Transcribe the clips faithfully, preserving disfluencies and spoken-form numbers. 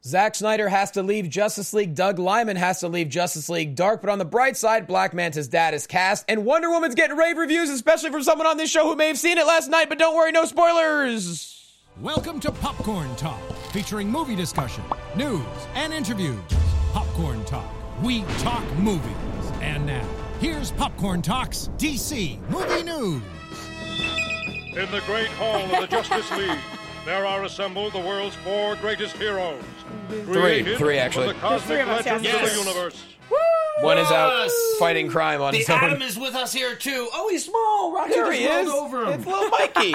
Zack Snyder has to leave Justice League. Doug Liman has to leave Justice League Dark. But on the bright side, Black Manta's dad is cast. And Wonder Woman's getting rave reviews, especially from someone on this show who may have seen it last night. But don't worry, no spoilers. Welcome to Popcorn Talk, featuring movie discussion, news, and interviews. Popcorn Talk. We talk movies. And now, here's Popcorn Talk's D C Movie News. In the great hall of the Justice League, there are assembled the world's four greatest heroes. Three, three actually. The cosmic three of us, legends yes. of the universe. Woo! One is out Yes. fighting crime on The his own. Atom is with us here too. Oh, he's small. Rocky There just he rolled is. over him. It's little Mikey.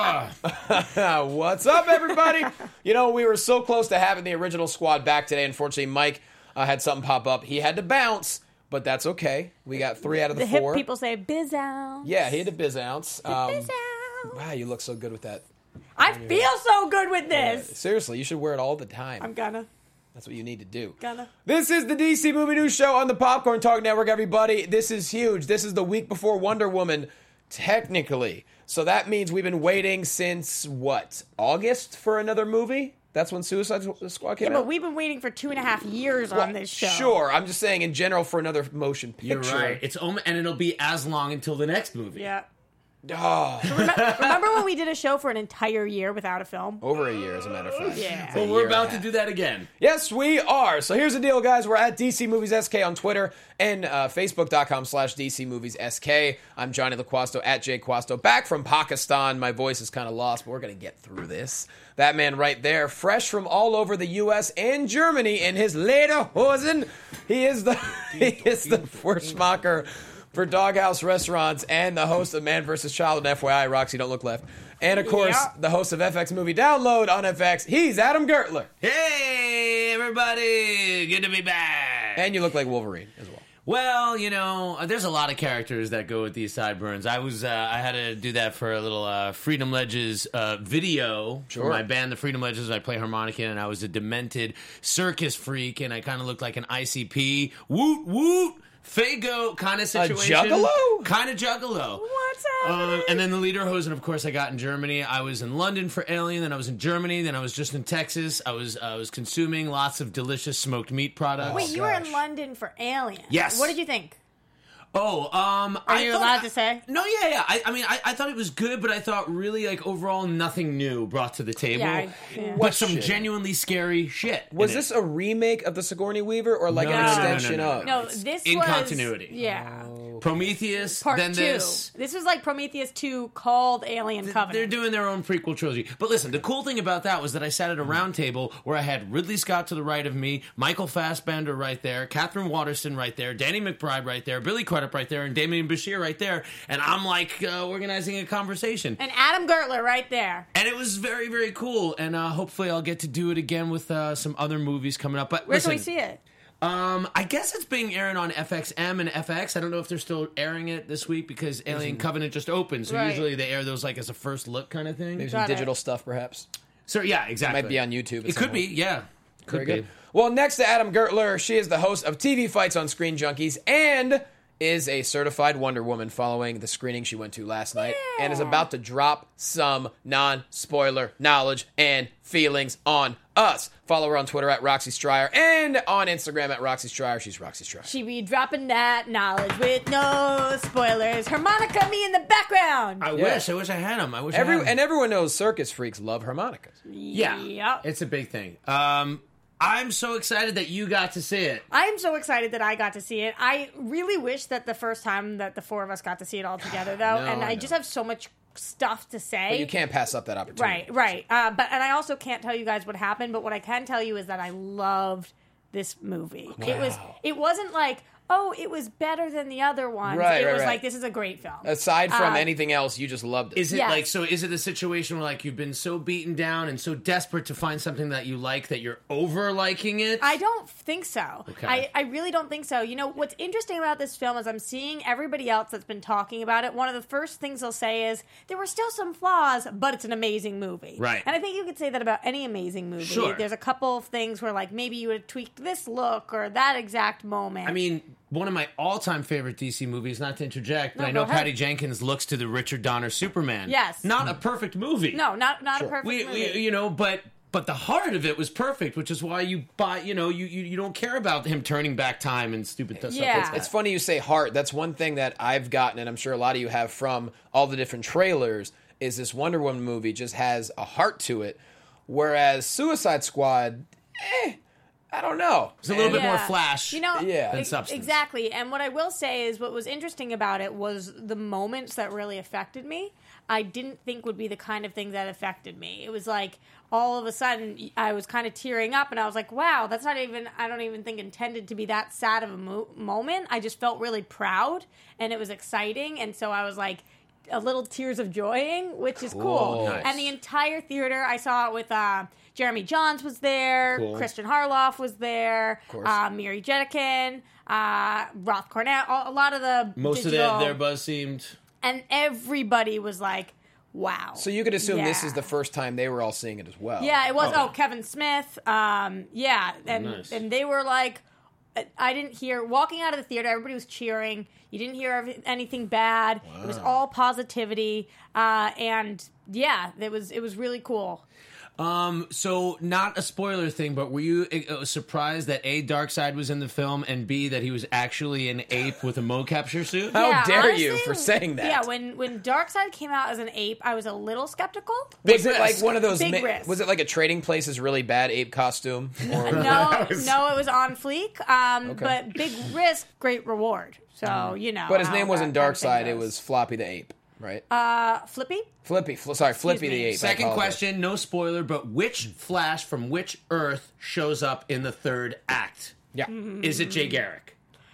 Ugh. What's up, everybody? You know, we were so close to having the original squad back today. Unfortunately, Mike uh, had something pop up. He had to bounce, but that's okay. We got three out of the, The four. hip people say biz ounce. Yeah, he had a biz ounce. Um, Biz ounce. wow, you look so good with that. I feel so good with this. Seriously, you should wear it all the time. I'm gonna. That's what you need to do. Gonna. This is the D C Movie News Show on the Popcorn Talk Network, everybody. This is huge. This is the week before Wonder Woman, technically. So that means we've been waiting since, what, August for another movie? That's when Suicide Squad came Yeah, out? but we've been waiting for two and a half years Well, on this show. Sure, I'm just saying in general for another motion picture. You're right. It's om- and it'll be as long until the next movie. Yeah. Oh, Remember when we did a show for an entire year without a film? over a year, as a matter of fact. Yeah. Well, A we're year and about a to half. do that again. Yes, we are. So here's the deal, guys. We're at D C Movies S K on Twitter and uh, Facebook.com slash DC Movies SK. I'm Johnny LaQuasto at Jay Quasto, back from Pakistan. My voice is kind of lost, but we're going to get through this. That man right there, fresh from all over the U S and Germany in his lederhosen. He is the he is the Schmacher for Doghouse Restaurants and the host of Man versus. Child. And F Y I, Roxy, don't look left. And, of course, Yeah. the host of F X Movie Download on F X. He's Adam Gertler. Hey, everybody. Good to be back. And you look like Wolverine as well. Well, you know, uh, there's a lot of characters that go with these sideburns. I was, uh, I had to do that for a little uh, Freedom Ledges uh, video Sure. for my band, the Freedom Ledges. I play harmonica, and I was a demented circus freak, and I kind of looked like an I C P. Woot woot. Fago kind of situation. juggalo? Kind of juggalo. What's Um, happening? and then the Lederhosen, of course, I got in Germany. I was in London for Alien, then I was in Germany, then I was just in Texas. I was I was consuming lots of delicious smoked meat products. Wait, you were in gosh. London for Alien. Yes. What did you think? Oh, um, Are I you thought- allowed to say? No, yeah, yeah. I, I mean, I, I thought it was good, but I thought really, like, overall, nothing new brought to the table. Yeah, I- yeah. But some Question. genuinely scary shit. Was in this it. a remake of the Sigourney Weaver or like No, an no, no, no, extension no, no, of? No, It's this in was continuity. Yeah. Prometheus, Part then two. this. This was like Prometheus two called Alien Covenant. They're doing their own prequel trilogy. But listen, the cool thing about that was that I sat at a round table where I had Ridley Scott to the right of me, Michael Fassbender right there, Catherine Waterston right there, Danny McBride right there, Billy Crudup right there, and Damien Bashir right there. And I'm like uh, organizing a conversation. And Adam Gertler right there. And it was very, very cool. And uh, hopefully I'll get to do it again with uh, some other movies coming up. But Where listen, can we see it? Um, I guess it's being airing on F X M and F X. I don't know if they're still airing it this week because Alien Covenant just opened. So Right. usually they air those like as a first look kind of thing. Maybe some Got it. digital stuff, perhaps. So yeah, exactly. Might be on YouTube. at It some could be, point. yeah. Could Very be. good. Well, next to Adam Gertler, she is the host of T V Fights on Screen Junkies and is a certified Wonder Woman following the screening she went to last night and is about to drop some non-spoiler knowledge and feelings on us. Follow her on Twitter at Roxy Stryer and on Instagram at Roxy Stryer. She's Roxy Stryer. She be dropping that knowledge with no spoilers. Harmonica me in the background. I Yeah. wish. I wish I had them. I wish Every, I had 'em. and everyone knows circus freaks love harmonicas. Yeah. Yep. It's a big thing. Um, I'm so excited that you got to see it. I'm so excited that I got to see it. I really wish that the first time that the four of us got to see it all together, though, No, and I I know. just have so much stuff to say. But you can't pass up that opportunity. Right, right. Uh, but and I also can't tell you guys what happened. But what I can tell you is that I loved this movie. It was. It wasn't like, oh, it was better than the other ones. Right, it right, was right. like, this is a great film. Aside from Uh, anything else, you just loved it. Is it Yes. like, so is it a situation where like you've been so beaten down and so desperate to find something that you like that you're over liking it? I don't think so. Okay. I, I really don't think so. You know, what's interesting about this film is I'm seeing everybody else that's been talking about it. One of the first things they'll say is, there were still some flaws, but it's an amazing movie. Right. And I think you could say that about any amazing movie. Sure. There's a couple of things where, like, maybe you would have tweaked this look or that exact moment. I mean, one of my all-time favorite D C movies, not to interject, but No, I know go ahead. Patty Jenkins looks to the Richard Donner Superman. Yes. Not a perfect movie. no, not, not Sure. a perfect We, movie. we, you know, but But the heart of it was perfect, which is why you buy, you know, you, you, you don't care about him turning back time and stupid stuff Yeah. like that. It's funny you say heart. That's one thing that I've gotten, and I'm sure a lot of you have from all the different trailers, is this Wonder Woman movie just has a heart to it, whereas Suicide Squad, eh, I don't know. It's a little bit Yeah. more flash You know, Yeah. than ex- substance. Exactly. And what I will say is what was interesting about it was the moments that really affected me. I didn't think would be the kind of thing that affected me. It was like all of a sudden I was kind of tearing up and I was like, wow, that's not even, I don't even think intended to be that sad of a mo- moment. I just felt really proud and it was exciting. And so I was like, a little tears of joying, which is cool. Nice. And the entire theater, I saw it with uh, Jeremy Johns was there, Cool. Christian Harloff was there, course. uh, Miri Jetikin, uh, Roth Cornett, a lot of the Most digital, of their, their buzz seemed... and everybody was like, wow. So you could assume this Yeah. is the first time they were all seeing it as well. Yeah, it was. Oh. Oh, Kevin Smith. Um, yeah, and nice. and they were like, I didn't hear walking out of the theater. Everybody was cheering. You didn't hear every- anything bad. It was all positivity, uh, and yeah, it was it was really cool. Um, so not a spoiler thing, but were you uh, surprised that A, Darkseid was in the film, and B, that he was actually an ape with a mocap suit? How Yeah, dare you honestly, for saying that? Yeah, when when Darkseid came out as an ape, I was a little skeptical. was it risk. like one of those? Big ma- risk. Was it like a Trading Places really bad ape costume? Or, No, no, it was on fleek. Um, Okay. But big risk, great reward. So you know. but his how name wasn't that kind of thing Darkseid. It goes. was Floppy the ape, right? uh, Flippy. Flippy. Fl- sorry, Flippy me. the ape. I Second apologize. question, no spoiler, but which Flash from which Earth shows up in the third act? Yeah. Mm-hmm. Is it Jay Garrick?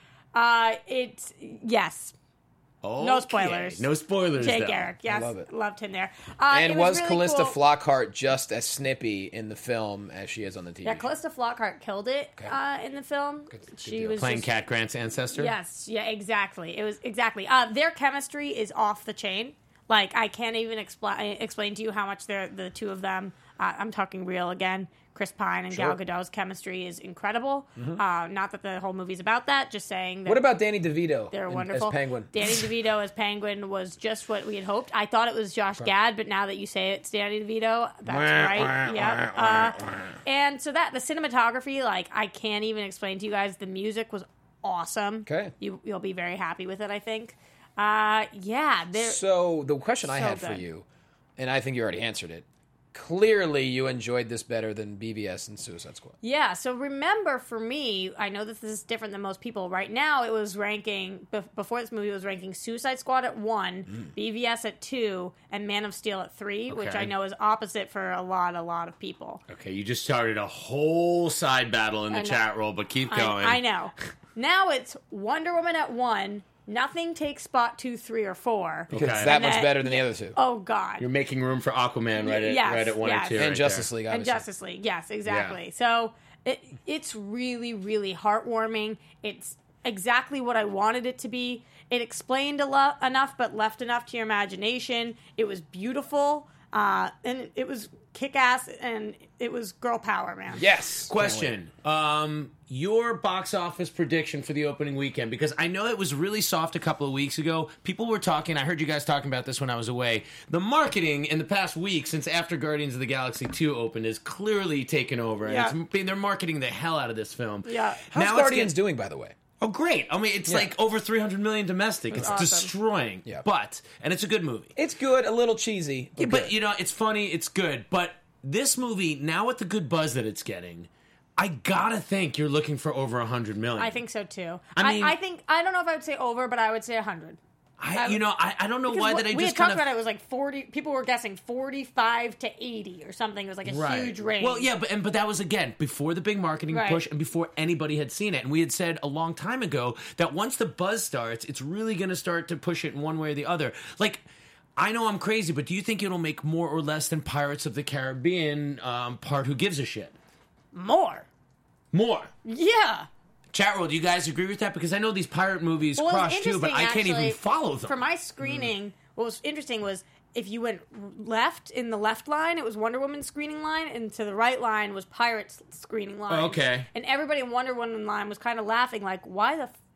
Uh, it's yes. Okay. spoilers. No spoilers. Jay though. Garrick, yes, love it. loved him there. Uh, And it was, really Callista cool. Flockhart just as snippy in the film as she is on the T V? Yeah, Callista Flockhart killed it Okay. uh, in the film. she deal. was Playing just, Cat Grant's ancestor? Yes, yeah, exactly. It was exactly. Uh, their chemistry is off the chain. Like I can't even explain explain to you how much they're the two of them. Uh, I'm talking real again. Chris Pine and Sure. Gal Gadot's chemistry is incredible. Uh, not that the whole movie's about that. Just saying that What about Danny DeVito? they're in- wonderful. as Penguin? Danny DeVito as Penguin was just what we had hoped. I thought it was Josh Gad, but now that you say it's Danny DeVito, that's right. Yeah. Uh, and so that the cinematography, like I can't even explain to you guys. The music was awesome. Okay. you you'll be very happy with it. I think. Uh, yeah. There. So the question I So had for good. you, and I think you already answered it. Clearly, you enjoyed this better than B V S and Suicide Squad. Yeah, so remember for me, I know that this is different than most people. Right now, it was ranking, bef- before this movie, it was ranking Suicide Squad at one, B V S at two, and Man of Steel at three, which Okay. I know is opposite for a lot, a lot of people. Okay, you just started a whole side battle in the I know. chat roll, but keep I, going. I know. Now it's Wonder Woman at one, nothing takes spot two, three, or four. Because Okay. it's that And much then- better than the other two. Oh, God. You're making room for Aquaman right at, Yes, right at one yes. or two. and right Justice there. League, And obviously. Justice League, yes, exactly. So it, it's really, really heartwarming. It's exactly what I wanted it to be. It explained a lot enough, but left enough to your imagination. It was beautiful, uh, and it was kick-ass, and it was girl power, man. Yes. Question. Um, your box office prediction for the opening weekend, because I know it was really soft a couple of weeks ago. People were talking, I heard you guys talking about this when I was away. The marketing in the past week, since after Guardians of the Galaxy two opened, is clearly taken over. Yeah. And it's, they're marketing the hell out of this film. Yeah. How's Now it's Guardians getting- doing, by the way? Oh, great. I mean, it's Yeah. like over three hundred million domestic. It's awesome. destroying. Yeah. But, and it's a good movie. It's good, a little cheesy. Yeah, But, but good. you know, it's funny, it's good. But this movie, now with the good buzz that it's getting, I gotta think you're looking for over a hundred million. I think so, too. I mean- I, I think, I don't know if I would say over, but I would say one hundred. I, you know, I, I don't know why that I we just had talked kind of about it, it was like forty. People were guessing forty-five to eighty or something. It was like a huge range. Well, yeah, but and but that was again before the big marketing Right. push and before anybody had seen it. And we had said a long time ago that once the buzz starts, it's really going to start to push it in one way or the other. Like, I know I'm crazy, but do you think it'll make more or less than Pirates of the Caribbean um, part? Who gives a shit? more. More. Yeah. Chat roll, do you guys agree with that? Because I know these pirate movies Well, it was crush too, but I interesting, can't even actually, follow them. For my screening, what was interesting was if you went left in the left line, it was Wonder Woman's screening line, and to the right line was Pirates' screening line. Okay. And everybody in Wonder Woman line was kind of laughing, like, why the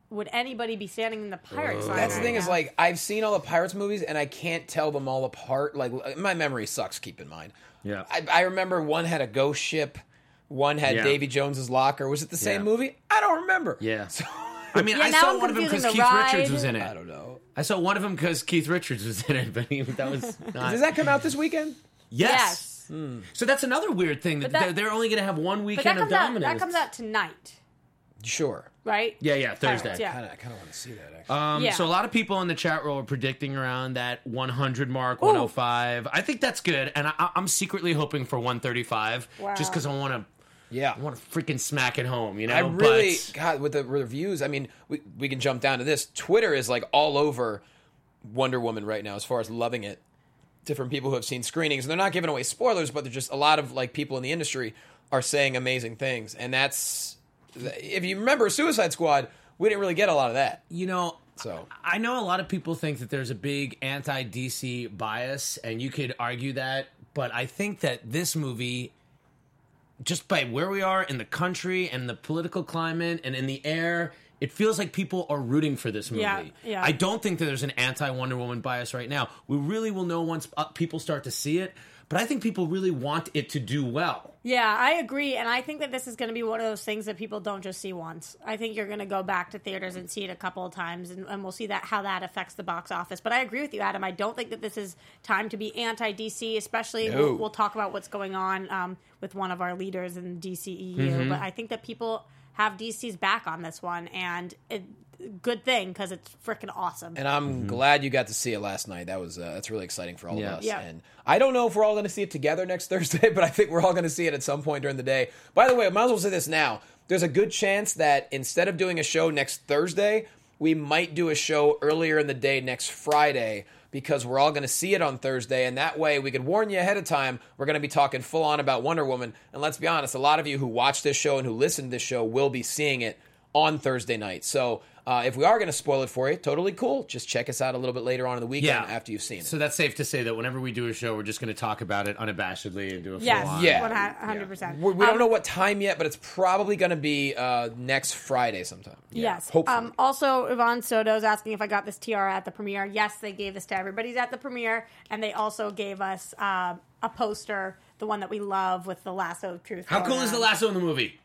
would anybody be standing in the Pirates line? That's the right thing is, now? like, I've seen all the Pirates movies, and I can't tell them all apart. Like, my memory sucks, keep in mind. Yeah. I, I remember one had a ghost ship, one had Yeah. Davy Jones's locker. Was it the same Yeah. movie? I don't remember. Yeah. So, I mean, Yeah, I now saw I'm one of them because confusing Keith the ride. Richards was in it. I don't know. I saw one of them because Keith Richards was in it, but he, that was not. Does that come out this weekend? Yes. Yes. So that's another weird thing that, But that- they're, they're only going to have one But weekend that of comes out. dominance. That comes out tonight, Sure. right? Yeah, yeah, Thursday. Pirates, yeah. Kind of, I kind of want to see that, actually. Um, Yeah. So a lot of people in the chat room are predicting around that one hundred mark, one oh five. I think that's good, and I, I'm secretly hoping for one thirty-five, Wow. just because I want to. yeah. I want to freaking smack it home, you know. I really, But- God, with the reviews, I mean, we, we can jump down to this. Twitter is like all over Wonder Woman right now as far as loving it. Different people who have seen screenings, and they're not giving away spoilers, but they're just a lot of like people in the industry are saying amazing things. And that's, if you remember Suicide Squad, we didn't really get a lot of that. you know, So I know a lot of people think that there's a big anti-D C bias, and you could argue that, but I think that this movie, just by where we are in the country and the political climate and in the air, it feels like people are rooting for this movie. Yeah, yeah. I don't think that there's an anti-Wonder Woman bias right now. We really will know once uh, people start to see it, but I think people really want it to do well. Yeah, I agree, and I think that this is going to be one of those things that people don't just see once. I think you're going to go back to theaters and see it a couple of times, and, and we'll see that how that affects the box office. But I agree with you, Adam. I don't think that this is time to be anti-D C, especially No. we'll, we'll talk about what's going on um, with one of our leaders in the D C E U. Mm-hmm. But I think that people have D C's back on this one, and it, good thing because it's freaking awesome. And I'm glad you got to see it last night. That was uh, that's really exciting for all Yeah. of us. Yeah. And I don't know if we're all going to see it together next Thursday, but I think we're all going to see it at some point during the day. By the way, I might as well say this now. There's a good chance that instead of doing a show next Thursday, we might do a show earlier in the day next Friday because we're all going to see it on Thursday, and that way we could warn you ahead of time. We're going to be talking full on about Wonder Woman, and let's be honest, a lot of you who watch this show and who listen to this show will be seeing it on Thursday night. So uh, if we are going to spoil it for you, totally cool. Just check us out a little bit later on in the weekend Yeah. after you've seen it. So that's safe to say that whenever we do a show, we're just going to talk about it unabashedly and do a full Yes, on. Yeah. one hundred percent. we we don't Um, know what time yet, but it's probably going to be uh, next Friday sometime. Yeah, Yes. hopefully. Um, also, Yvonne Soto's asking if I got this tiara at the premiere. Yes, they gave this to everybody's at the premiere, and they also gave us um, a poster, the one that we love with the lasso of truth. How going cool is the on. lasso in the movie?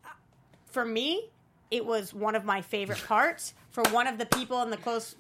For me, it was one of my favorite parts. For one of the people in the close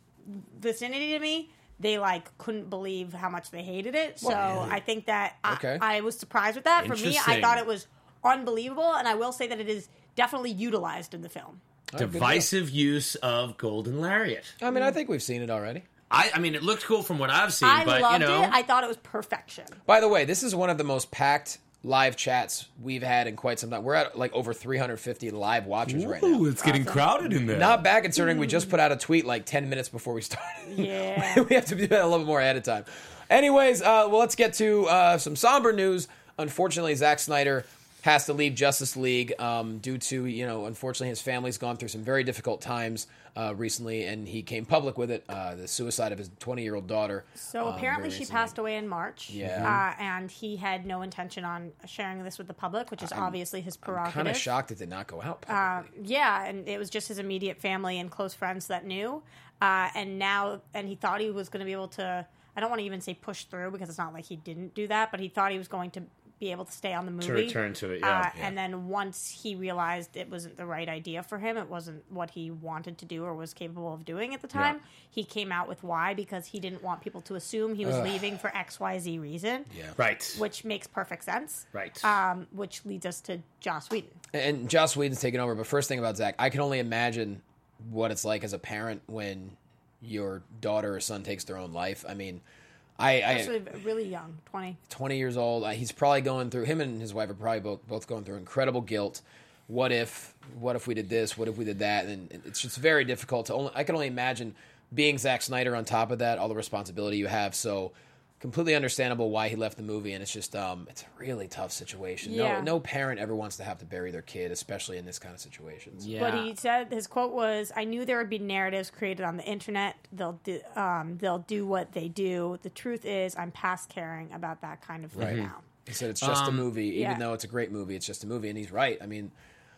vicinity to me, they like couldn't believe how much they hated it. So I think that I, Okay. I I was surprised with that. For me, I Interesting. thought it was unbelievable, and I will say that it is definitely utilized in the film. Divisive use of Golden Lariat. I mean, I think we've seen it already. I, I mean, it looked cool from what I've seen, I but loved you know, it. I thought it was perfection. By the way, this is one of the most packed live chats we've had in quite some time. We're at like over three hundred fifty live watchers right now. it's getting crowded in there. Not bad considering we just put out a tweet like ten minutes before we started. Yeah. We have to do that a little bit more ahead of time. Anyways, uh, well, let's get to uh, some somber news. Unfortunately, Zack Snyder has to leave Justice League um, due to, you know, unfortunately his family's gone through some very difficult times uh, recently, and he came public with it, uh, the suicide of his twenty-year-old daughter. So um, apparently very she recently. passed away in March. Yeah. Uh, and he had no intention on sharing this with the public, which is obviously his prerogative. Kind of shocked it did not go out Uh, publicly. yeah, and it was just his immediate family and close friends that knew. Uh, and now, and he thought he was going to be able to, I don't want to even say push through because it's not like he didn't do that, but he thought he was going to be able to stay on the movie. return to it, yeah. Uh, Yeah. And then once he realized it wasn't the right idea for him, it wasn't what he wanted to do or was capable of doing at the time, he came out with why, because he didn't want people to assume he was leaving for X Y Z reason. Yeah. Right. Which makes perfect sense. Right. Um, which leads us to Joss Whedon. And Joss Whedon's taken over. But first thing about Zach, I can only imagine what it's like as a parent when your daughter or son takes their own life. I mean, I, I Actually, really young, twenty. twenty years old. Uh, he's probably going through. Him and his wife are probably both both going through incredible guilt. What if? What if we did this? What if we did that? And it's just very difficult to. Only, I can only imagine being Zack Snyder on top of that, all the responsibility you have. So completely understandable why he left the movie, and it's just um, it's a really tough situation. Yeah. No, no parent ever wants to have to bury their kid, especially in this kind of situations. yeah. What he said, his quote was, "I knew there would be narratives created on the internet. They'll do, um, they'll do what they do. The truth is, I'm past caring about that kind of thing Right. now." He said it's just a Um, movie, even yeah. though it's a great movie. It's just a movie, and he's right. I mean,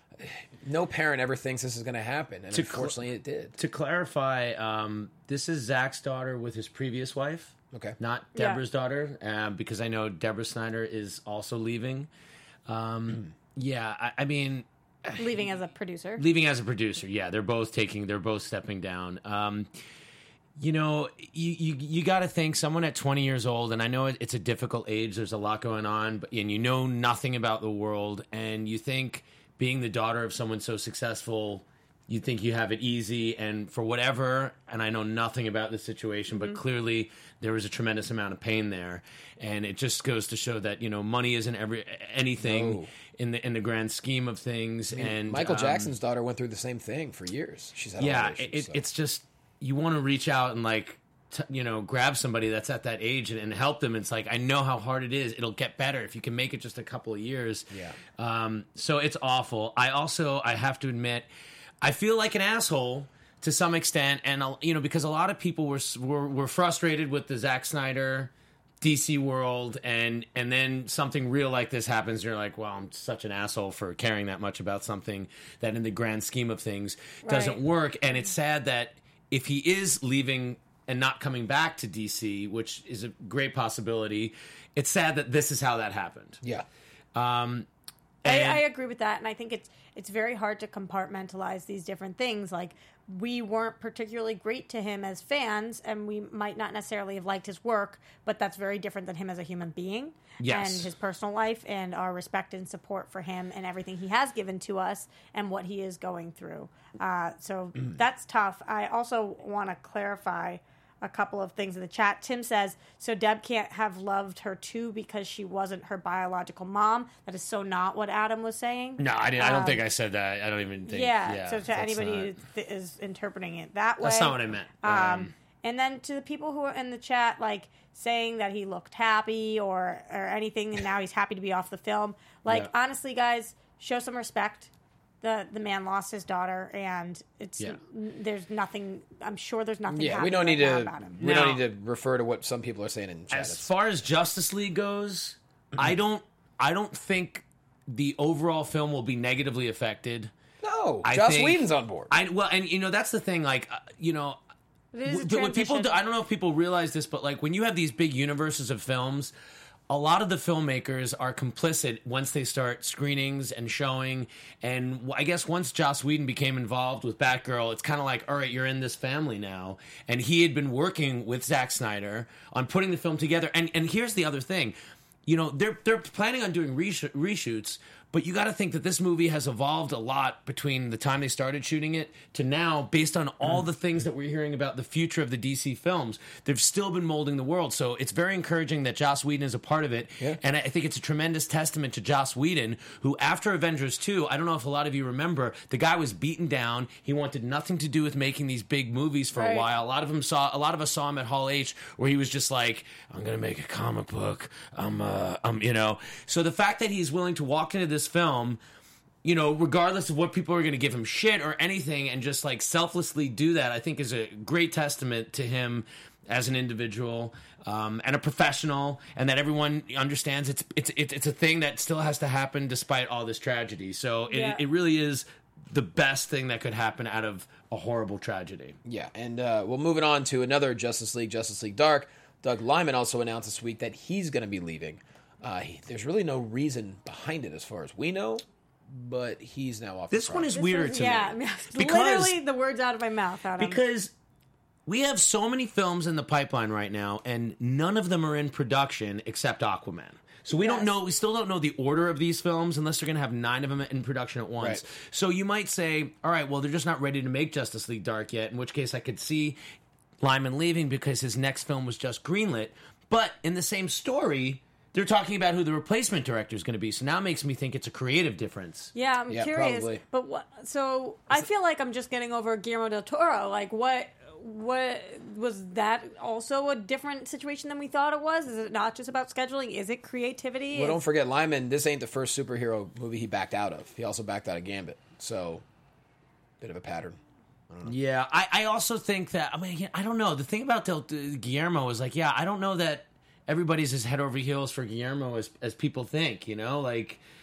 no parent ever thinks this is going to happen, and To unfortunately, it did. To clarify, um, this is Zach's daughter with his previous wife. Okay. Not Yeah. Deborah's daughter, um, because I know Deborah Snyder is also leaving. Um, yeah, I, I mean, Leaving as a producer. leaving as a producer. Yeah, they're both taking, they're both stepping down. Um, you know, you you, you got to think someone at twenty years old, and I know it, it's a difficult age. There's a lot going on, but and you know nothing about the world, and you think being the daughter of someone so successful, you think you have it easy, and for whatever, and I know nothing about the situation, but clearly there was a tremendous amount of pain there, and it just goes to show that you know money isn't every anything No. in the in the grand scheme of things. And Michael um, Jackson's daughter went through the same thing for years. She's had a lot yeah, of issues, it, so. it's just you want to reach out and like t- you know grab somebody that's at that age and, and help them. It's like I know how hard it is. It'll get better if you can make it just a couple of years. Yeah. Um. So it's awful. I also I have to admit, I feel like an asshole to some extent, and uh, you know because a lot of people were were, were frustrated with the Zack Snyder D C world, and and then something real like this happens, and you're like, well, I'm such an asshole for caring that much about something that in the grand scheme of things doesn't Right. work. And it's sad that if he is leaving and not coming back to D C, which is a great possibility, it's sad that this is how that happened. yeah. Um, I, and- I agree with that, and I think it's it's very hard to compartmentalize these different things. Like, we weren't particularly great to him as fans, and we might not necessarily have liked his work, but that's very different than him as a human being. Yes. And his personal life, and our respect and support for him and everything he has given to us and what he is going through. Uh, so that's tough. I also want to clarify a couple of things in the chat. Tim says, so Deb can't have loved her too because she wasn't her biological mom. That is so not what Adam was saying. no, I didn't. I don't Um, think I said that. I don't even think. Yeah, Yeah. so to that's anybody not- who th- is interpreting it that way. that's not what I meant. Um, Um, and then to the people who are in the chat, like saying that he looked happy or or anything, and now he's happy to be off the film. Like, Yeah. honestly, guys, show some respect. The the man lost his daughter, and it's Yeah. n- there's nothing. I'm sure there's nothing. Yeah, we happening don't need right now to. about him. We Now- don't need to refer to what some people are saying in chat. As It's- far as Justice League goes, I don't. I don't think the overall film will be negatively affected. no, I Joss think- Whedon's on board. I well, and you know that's the thing. Like, uh, you know, It is a w- what people transition. do, I don't know if people realize this, but like when you have these big universes of films, a lot of the filmmakers are complicit once they start screenings and showing. And I guess once Joss Whedon became involved with Batgirl, it's kind of like, all right, you're in this family now. And he had been working with Zack Snyder on putting the film together. And and here's the other thing. You know, they're they're planning on doing resho- reshoots, but you got to think that this movie has evolved a lot between the time they started shooting it to now, based on all the things that we're hearing about the future of the D C films. They've still been molding the world, so it's very encouraging that Joss Whedon is a part of it. Yeah. And I think it's a tremendous testament to Joss Whedon, who after Avengers two, I don't know if a lot of you remember, the guy was beaten down. He wanted nothing to do with making these big movies for a Right. while. A lot of them saw, a lot of us saw him at Hall H, where he was just like, "I'm gonna make a comic book. I'm, uh, I'm, you know." So the fact that he's willing to walk into this film, you know, regardless of what people are going to give him shit or anything, and just like selflessly do that, I think is a great testament to him as an individual um, and a professional, and that everyone understands it's it's it's it's a thing that still has to happen despite all this tragedy. So it, Yeah. it really is the best thing that could happen out of a horrible tragedy. Yeah, and uh, well, moving on to another Justice League, Justice League Dark. Doug Liman also announced this week that he's going to be leaving. Uh, he, there's really no reason behind it as far as we know, but he's now off. This the one is project. weirder This to was- yeah, me yeah, literally the words out of my mouth. Adam. because we have so many films in the pipeline right now, and none of them are in production except Aquaman. So we don't Yes. know. We still don't know the order of these films unless they're going to have nine of them in production at once. Right. So you might say, all right, well, they're just not ready to make Justice League Dark yet. In which case, I could see Lyman leaving because his next film was just greenlit. But in the same story, they're talking about who the replacement director is going to be. So now it makes me think it's a creative difference. Yeah, I'm Yeah, curious. probably. But what? So I feel like I'm just getting over Guillermo del Toro. Like, what? What was that? Also a different situation than we thought it was? Is it not just about scheduling? Is it creativity? Well, don't Is- forget, Lyman, this ain't the first superhero movie he backed out of. He also backed out of Gambit. So, bit of a pattern. Yeah, I, I also think that, I mean, I don't know. The thing about Del, Guillermo is like, yeah, I don't know that everybody's as head over heels for Guillermo as, as people think, you know? Like,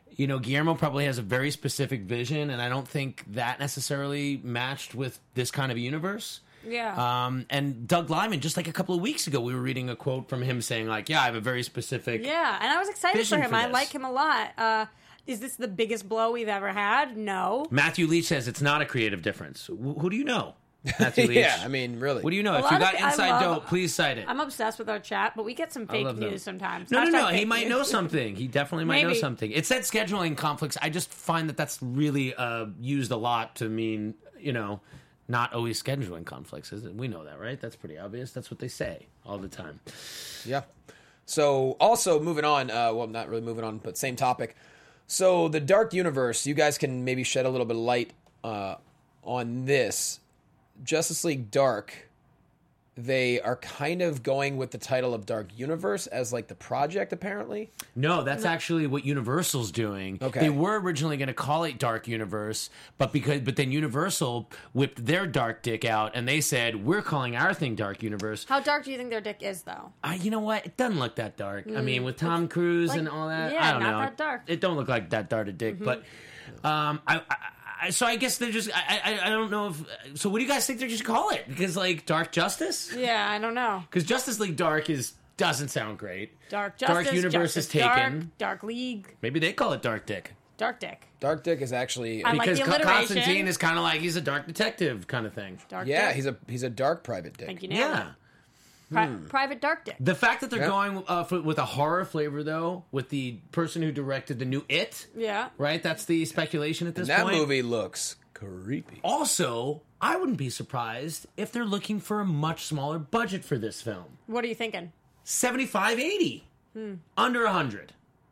you know, Guillermo probably has a very specific vision, and I don't think that necessarily matched with this kind of universe. Yeah. Um, and Doug Liman, just like a couple of weeks ago, we were reading a quote from him saying, like, yeah, I have a very specific Yeah, and I was excited for vision him. for I this. like him a lot. Uh, is this the biggest blow we've ever had? No. Matthew Leach says it's not a creative difference. Wh- who do you know? Matthew Leach. Yeah, I mean, really. What do you know? A If lot you of got pe- I inside love- dope, please cite it. I'm obsessed with our chat, but we get some fake love them. news sometimes. No, no, Hashtag no. He fake might news. know something. He definitely might know Maybe. something. It said scheduling conflicts. I just find that that's really uh, used a lot to mean, you know, not always scheduling conflicts. Is it? We know that, right? That's pretty obvious. That's what they say all the time. Yeah. So also moving on, uh, well, not really moving on, but same topic. So the Dark Universe, you guys can maybe shed a little bit of light uh, on this. Justice League Dark, they are kind of going with the title of Dark Universe as like the project, apparently. No, that's actually what Universal's doing. Okay. They were originally going to call it Dark Universe, but because but then Universal whipped their dark dick out, and they said we're calling our thing Dark Universe. How dark do you think their dick is, though? Uh, you know what? It doesn't look that dark. I mean, with Tom Cruise like- and all that, yeah, I don't not know. that dark. It don't look like that dark a dick, but um, I, I, I. So I guess they're just. I, I. I don't know if. So what do you guys think they should call it? Because like Dark Justice. Yeah, I don't know. Because Justice League Dark is doesn't sound great. Dark Justice, Dark Universe Justice is taken. Dark, Dark League, Maybe they call it Dark Dick. Dark Dick, Dark Dick is actually I like Because the Con- alliteration. Constantine is kind of like he's a dark detective kind of thing. Dark yeah, Dick. he's a he's a dark private dick. Thank you, nailed Yeah. it. Pri- Private Dark Dick. The fact that they're Yeah. going uh, for, with a horror flavor, though, with the person who directed the new It, Yeah. right? That's the speculation at this And that point. movie looks creepy. Also, I wouldn't be surprised if they're looking for a much smaller budget for this film. What are you thinking? seventy-five, eighty Under one hundred.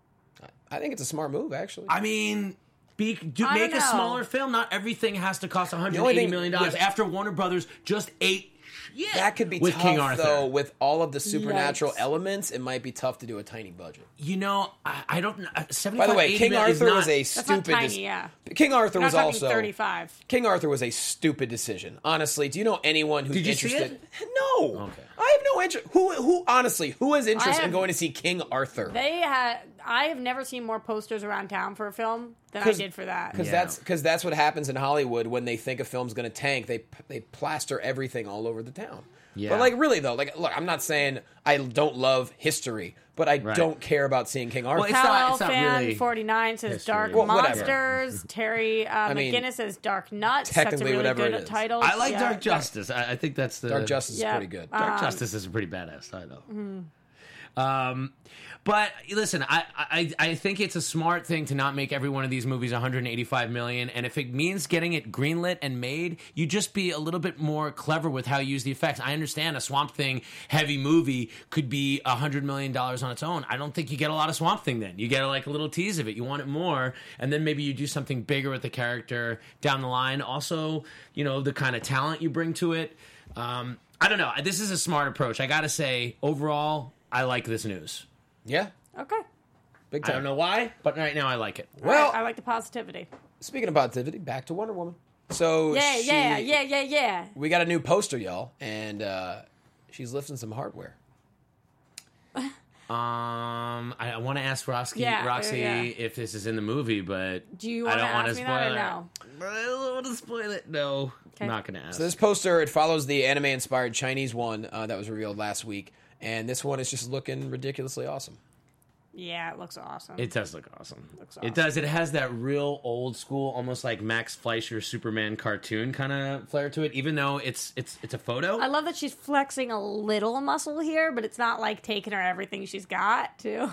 I think it's a smart move, actually. I mean, be, do, I make don't a know. smaller film. Not everything has to cost one hundred only eighty thing million dollars. with- After Warner Brothers just ate shit that could be with tough, King Arthur. though. With all of the supernatural Yikes. elements, it might be tough to do a tiny budget. You know, I, I don't know. By the way, King Arthur was a That's not stupid. tiny, dec- yeah. King Arthur We're not was talking also thirty-five. King Arthur was a stupid decision. Honestly, do you know anyone who's Did you see interested? it? No. Okay. I have no interest. Who? Who? Honestly, who has interest in have- going to see King Arthur? They had. I have never seen more posters around town for a film than I 'Cause- did for that. Because Yeah. that's because that's what happens in Hollywood when they think a film's going to tank. They they plaster everything all over the town. Yeah. But like really though, like look, I'm not saying I don't love history, but I Right. don't care about seeing King Arthur. Well, it's not- Kal-El it's not fan really forty-nine says history. Dark Well, whatever. Monsters. Terry uh, mean, McGinnis says Dark Nuts. technically, That's a really whatever good it is. title. I like Yeah. Dark Justice. I, I think that's the Dark Justice Yeah. is pretty good. Dark Um, Justice is a pretty badass title. Um, but listen, I, I I think it's a smart thing to not make every one of these movies one hundred eighty-five million. And if it means getting it greenlit and made, you just be a little bit more clever with how you use the effects. I understand a Swamp Thing heavy movie could be one hundred million dollars on its own. I don't think you get a lot of Swamp Thing then. You get like a little tease of it. You want it more, and then maybe you do something bigger with the character down the line. Also, you know, the kind of talent you bring to it. Um, I don't know. This is a smart approach. I gotta say, overall, I like this news. Yeah, Okay. big I time. don't know why, but right now I like it. Well, I, I like the positivity. speaking of positivity, back to Wonder Woman. So Yeah, she- yeah, yeah, yeah, yeah. We got a new poster, y'all, and uh, she's lifting some hardware. Um, I, I want to ask Roxy, Yeah, Roxy yeah. if this is in the movie, but Do you I want to don't want ask to me spoil that or it. no? But I don't want to spoil it. No, Okay. I'm not going to ask. So this poster, it follows the anime-inspired Chinese one uh, that was revealed last week, and this one is just looking ridiculously awesome. Yeah, it looks awesome. It does look awesome. Looks It does. It has that real old school, almost like Max Fleischer Superman cartoon kind of flair to it. Even though it's it's it's a photo. I love that she's flexing a little muscle here, but it's not like taking her everything she's got, too.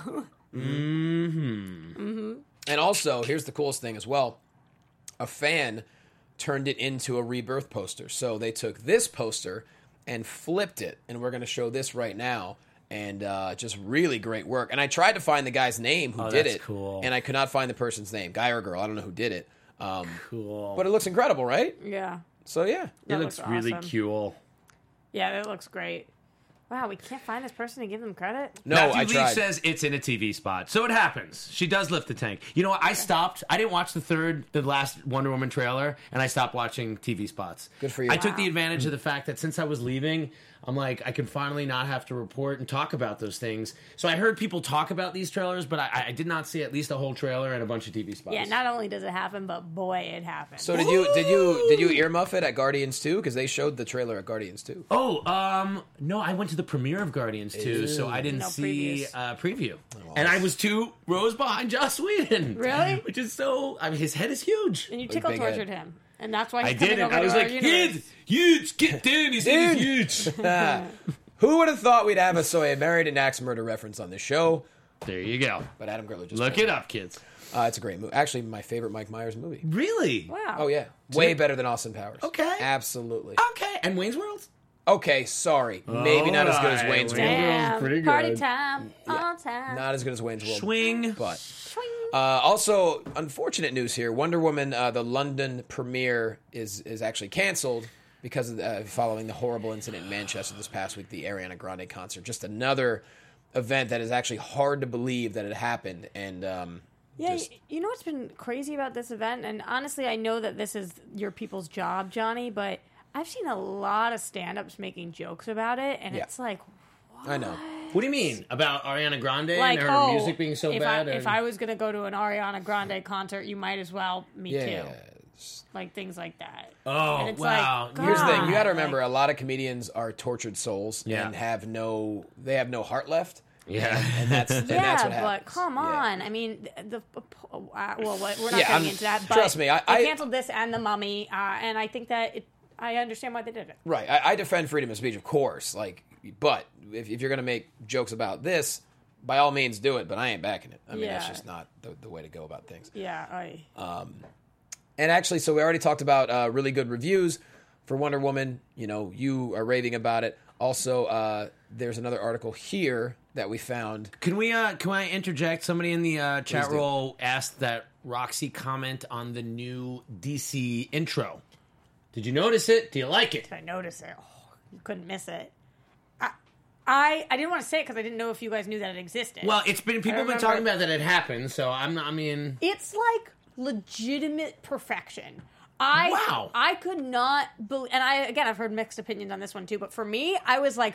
Mm-hmm. And also, here's the coolest thing as well. A fan turned it into a Rebirth poster. So they took this poster and flipped it, and we're going to show this right now. And uh, just really great work. And I tried to find the guy's name who Oh, did that's it, cool. and I could not find the person's name, guy or girl. I don't know who did it. Um, Cool. but it looks incredible, right? Yeah. So yeah, it That looks, looks really awesome. cool. Yeah, that looks great. Wow, we can't find this person and give them credit? no, Matthew I Leach tried. says it's in a T V spot, so it happens. She does lift the tank. You know what? I stopped. I didn't watch the third, the last Wonder Woman trailer, and I stopped watching T V spots. Good for you. I took the advantage of the fact that since I was leaving, I'm like, I can finally not have to report and talk about those things. So I heard people talk about these trailers, but I, I did not see at least a whole trailer and a bunch of T V spots. Yeah, not only does it happen, but boy, it happens. So did you did you did you earmuff it at Guardians two? Because they showed the trailer at Guardians two. Oh, um, no, I went to the premiere of Guardians two, so I didn't No see previews. uh, preview. And I was two rows behind Joss Whedon. Really? Which is so, I mean, his head is huge. and you Big, tickle big tortured head. him. And that's why I he's coming did it. over I to was our like, universe. huge, huge, get down, his head is huge. Who would have thought we'd have a so a married and axe murder reference on this show? There you go. But Adam Gertler just Look told it me. up, kids. Uh, it's a great movie. Actually, my favorite Mike Myers movie. Really? Wow. Oh yeah, way better than Austin Powers. Okay. Absolutely. Okay. And Wayne's World? Okay, sorry, maybe not as good as Alright, Wayne's Wayne's World. World. Damn, pretty party good. time, all time. Not as good as Wayne's World. Swing. But Swing. uh, also, unfortunate news here: Wonder Woman, uh, the London premiere is is actually canceled because of the, uh, following the horrible incident in Manchester this past week, the Ariana Grande concert. Just another event that is actually hard to believe that it happened, and um, Yeah, just, y- you know what's been crazy about this event, and honestly, I know that this is your people's job, Johnny, but I've seen a lot of stand-ups making jokes about it, and Yeah. it's like, I know. What do you mean? About Ariana Grande like and her oh, music being so if bad? I, and- if I was gonna go to an Ariana Grande concert, you might as well, me Yeah. too, like things like that. Oh, and it's wow. Like, Here's the thing: you got to God, remember, like- a lot of comedians are tortured souls Yeah. and have no, they have no heart left. Yeah. And that's and yeah, that's what but happens. come Yeah. on. I mean, the, the uh, well, what- we're not Yeah, getting I'm- into that. But trust me, I- they I- canceled this and the Mummy, uh, and I think that it, I understand why they did it. Right. I, I defend freedom of speech, of course. Like, but if, if you're going to make jokes about this, by all means do it. But I ain't backing it. I mean, that's Yeah. just not the, the way to go about things. Yeah, I. And actually, so we already talked about uh, really good reviews for Wonder Woman. You know, you are raving about it. Also, uh, there's another article here that we found. Can we? Uh, can I interject? Somebody in the uh, chat do. roll asked that Roxy comment on the new D C intro. Did you notice it? Do you like it? I noticed it. Oh, you couldn't miss it. I, I, I didn't want to say it because I didn't know if you guys knew that it existed. Well, it's been people have been remember- talking about that it happened. So I'm not. I mean, it's like legitimate perfection. I Wow. I could not believe, and I again I've heard mixed opinions on this one too. But for me, I was like,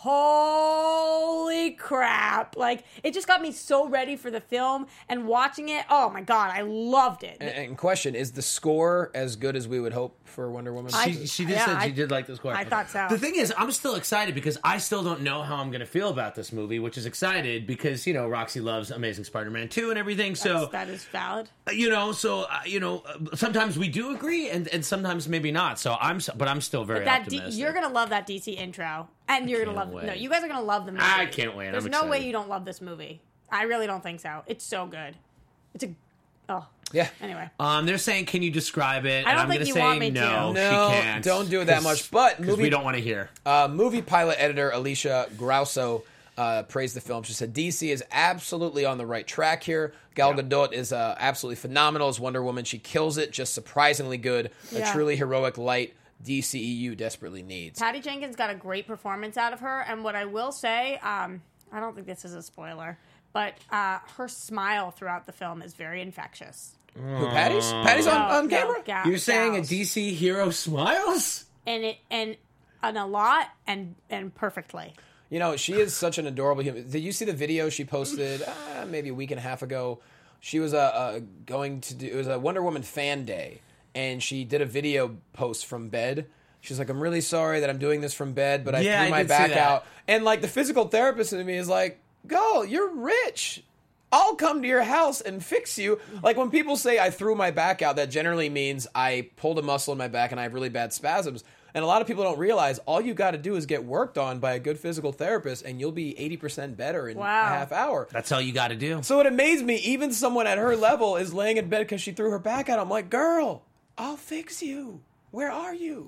holy crap! Like it just got me so ready for the film and watching it. Oh my god, I loved it. And, and question, is the score as good as we would hope for Wonder Woman? I- she, she did yeah, said she I- did like this quite. I thought so. The thing is, I'm still excited because I still don't know how I'm going to feel about this movie, which is excited because you know Roxy loves Amazing Spider-Man two and everything. So that is valid. you know, so uh, you know, uh, sometimes we do agree, and, and sometimes maybe not. So I'm, s- but I'm still very That D- optimistic. you're gonna love that D C intro, and you're gonna can't love. wait. No, you guys are gonna love the movie. I can't wait. There's I'm no way excited. you don't love this movie. I really don't think so. It's so good. It's a. Oh. Yeah. Anyway. Um, they're saying, can you describe it? I and don't I'm think gonna you say want me to. no, No, she can't. don't do it that 'cause- much, but 'cause movie- we don't want to hear. Uh, movie pilot editor Alicia Grauso uh, praised the film. She said, D C is absolutely on the right track here. Gal Yeah. Gadot is uh, absolutely phenomenal as Wonder Woman. She kills it, just surprisingly good. A Yeah. truly heroic light D C E U desperately needs. Patty Jenkins got a great performance out of her, and what I will say, um, I don't think this is a spoiler, but uh, her smile throughout the film is very infectious. Who, Patty's? Patty's on, No, on no, camera? Gal- You're saying a Gals. D C hero smiles? and it and and a lot and and perfectly. You know, she is such an adorable human. Did you see the video she posted uh, maybe a week and a half ago? She was uh, uh, going to do, it was a Wonder Woman fan day, and she did a video post from bed. She's like, I'm really sorry that I'm doing this from bed, but I Yeah, threw I my did see back that. out. And like the physical therapist in me is like, go, you're rich. I'll come to your house and fix you. Like when people say I threw my back out, that generally means I pulled a muscle in my back and I have really bad spasms. And a lot of people don't realize all you got to do is get worked on by a good physical therapist and you'll be eighty percent better in Wow. a half hour. That's all you got to do. So it amazed me, even someone at her level is laying in bed because she threw her back out. I'm like, girl, I'll fix you. Where are you?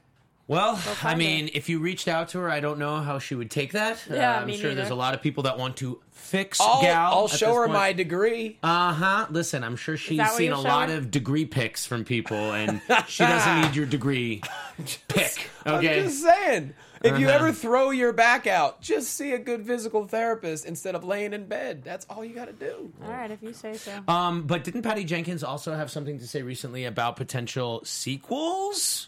Well, I find mean, if you reached out to her, I don't know how she would take that. Yeah, uh, I'm me sure there's neither. a lot of people that want to fix I'll, Gal. I'll at show this her point. my degree. Uh huh. Listen, I'm sure she's that what seen you a show lot her? of degree pics from people, and she doesn't need your degree pick. Okay. I'm just saying. If you Uh-huh. ever throw your back out, just see a good physical therapist instead of laying in bed. That's all you got to do. All right, if you say so. Um, but didn't Patty Jenkins also have something to say recently about potential sequels?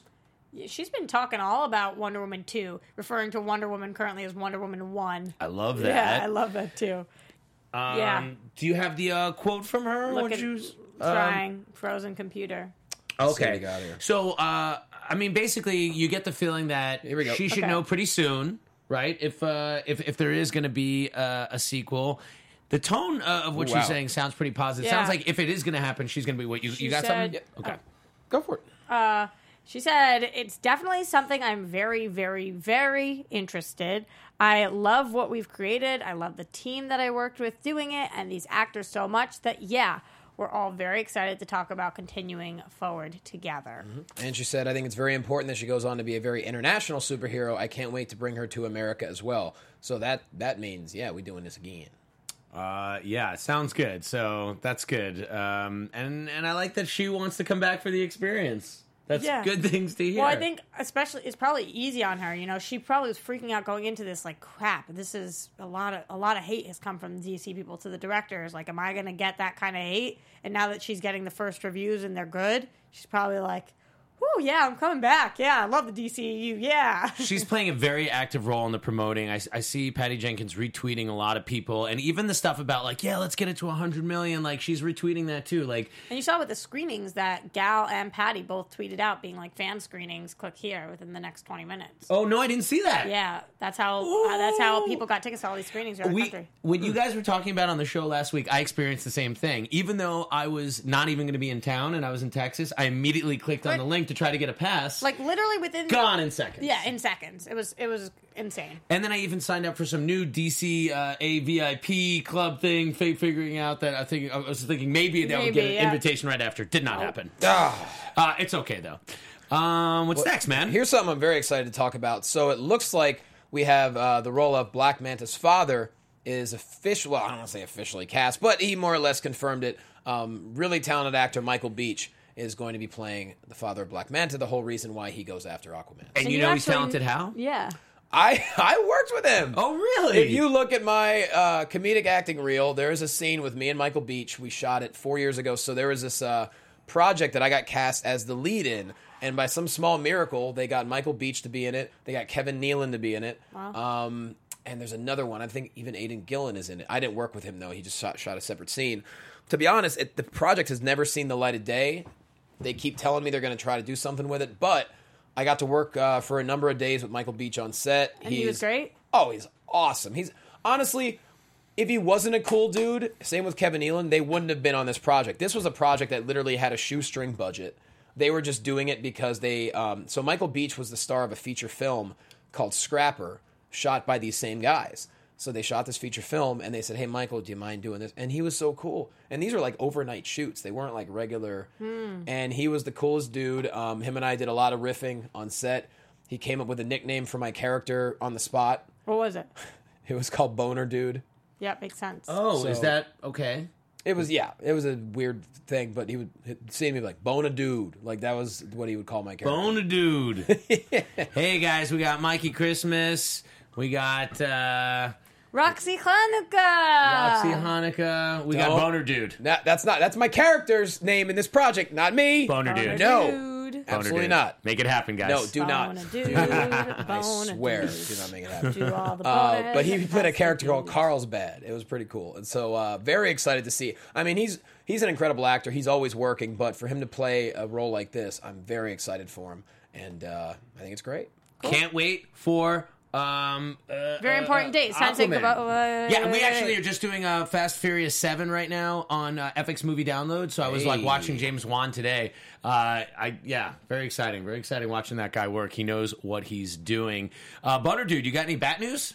She's been talking all about Wonder Woman two, referring to Wonder Woman currently as Wonder Woman one. I love that. Yeah, I love that too. Um, yeah. Do you have the uh, quote from her? Look What'd at you, trying um, frozen computer. See what Okay. we got here. So, uh, I mean, basically, you get the feeling that Here we go. she should Okay. know pretty soon, right? If uh, if if there is going to be uh, a sequel. The tone uh, of what Ooh, she's wow. saying sounds pretty positive. Yeah. Sounds like if it is going to happen, she's going to be what you She you got said- something? Okay. Go for it. Uh, she said, it's definitely something I'm very, very, very interested. I love what we've created. I love the team that I worked with doing it and these actors so much that, yeah, we're all very excited to talk about continuing forward together. And she said, I think it's very important that she goes on to be a very international superhero. I can't wait to bring her to America as well. So that that means, yeah, we're doing this again. Uh, yeah, it sounds good. So that's good. Um, and and I like that she wants to come back for the experience. That's Yeah. good things to hear. Well, I think especially it's probably easy on her. You know, she probably was freaking out going into this. Like, crap, this is a lot of a lot of hate has come from the D C people to the directors. Like, am I going to get that kind of hate? And now that she's getting the first reviews and they're good, she's probably like, "Whoo, yeah, I'm coming back. Yeah, I love the D C E U. Yeah." She's playing a very active role in the promoting. I, I see Patty Jenkins retweeting a lot of people, and even the stuff about like, yeah, let's get it to one hundred million. Like, she's retweeting that too. Like, And you saw with the screenings that Gal and Patty both tweeted out, being like, "Fan screenings, click here within the next twenty minutes." oh no, I didn't see that. Yeah, that's how uh, that's how people got tickets to all these screenings around the We, country. when you guys were talking about on the show last week, I experienced the same thing. Even though I was not even going to be in town and I was in Texas, I immediately clicked on Right. the link to try to get a pass. Like literally within Gone in seconds. Yeah, in seconds. It was it was insane. And then I even signed up for some new D C uh, A V I P club thing, fi- figuring out that I think I was thinking maybe that would get Maybe, an yeah. invitation right after. Did not Nope. happen. Ah. Uh, it's okay though. Um, what's next, man? Here's something I'm very excited to talk about. So it looks like we have uh, the role of Black Manta's father is official. Well, I don't want to say officially cast, but he more or less confirmed it. Um, really talented actor Michael Beach is going to be playing the father of Black Manta. The whole reason why he goes after Aquaman. and, And you you know he's actually- talented how? Yeah. I I worked with him. Oh, really? If you look at my uh, comedic acting reel, there is a scene with me and Michael Beach. We shot it four years ago. So there was this uh, project that I got cast as the lead in. And by some small miracle, they got Michael Beach to be in it. They got Kevin Nealon to be in it. Wow. Um, and there's another one. I think even Aidan Gillen is in it. I didn't work with him, though. He just shot, shot a separate scene. To be honest, it, the project has never seen the light of day. They keep telling me they're going to try to do something with it. But I got to work uh, for a number of days with Michael Beach on set. And he was great? Oh, he's awesome. He's honestly, if he wasn't a cool dude, same with Kevin Nealon, they wouldn't have been on this project. This was a project that literally had a shoestring budget. They were just doing it because they. Um, so Michael Beach was the star of a feature film called Scrapper, shot by these same guys. So they shot this feature film, and they said, "Hey, Michael, do you mind doing this?" And he was so cool. And these are like overnight shoots; they weren't like regular. And he was the coolest dude. Um, him and I did a lot of riffing on set. He came up with a nickname for my character on the spot. What was it? It was called Boner Dude. Yeah, makes sense. Oh, is So- that okay? It was, yeah, it was a weird thing, but he would see me like, Bona Dude. Like, that was what he would call my character. Bone a dude. Hey guys, we got Mikey Christmas. We got uh, Roxy Hanukkah. Roxy Hanukkah. We got Don't- Boner Dude. That, that's not, that's my character's name in this project, not me. Boner Boner Dude. No. dude. Boner Absolutely Dude. not. Make it happen, guys. No, do not. Bona dude. I Bona swear, dude. do not make it happen. Do all the Uh, boneheads but he and played a bust character the called dudes. Carlsbad. It was pretty cool, and so uh, very excited to see. I mean, he's he's an incredible actor. He's always working, but for him to play a role like this, I'm very excited for him, and uh, I think it's great. Can't wait for um uh, Very uh, important uh, dates. Time to think Aquaman. about. Uh, Yeah, we actually are just doing uh, Fast Furious seven right now on uh, F X Movie Download. So I was like Hey. watching James Wan today. Uh, I yeah, very exciting, very exciting watching that guy work. He knows what he's doing. Uh, Butter Dude, you got any bat news?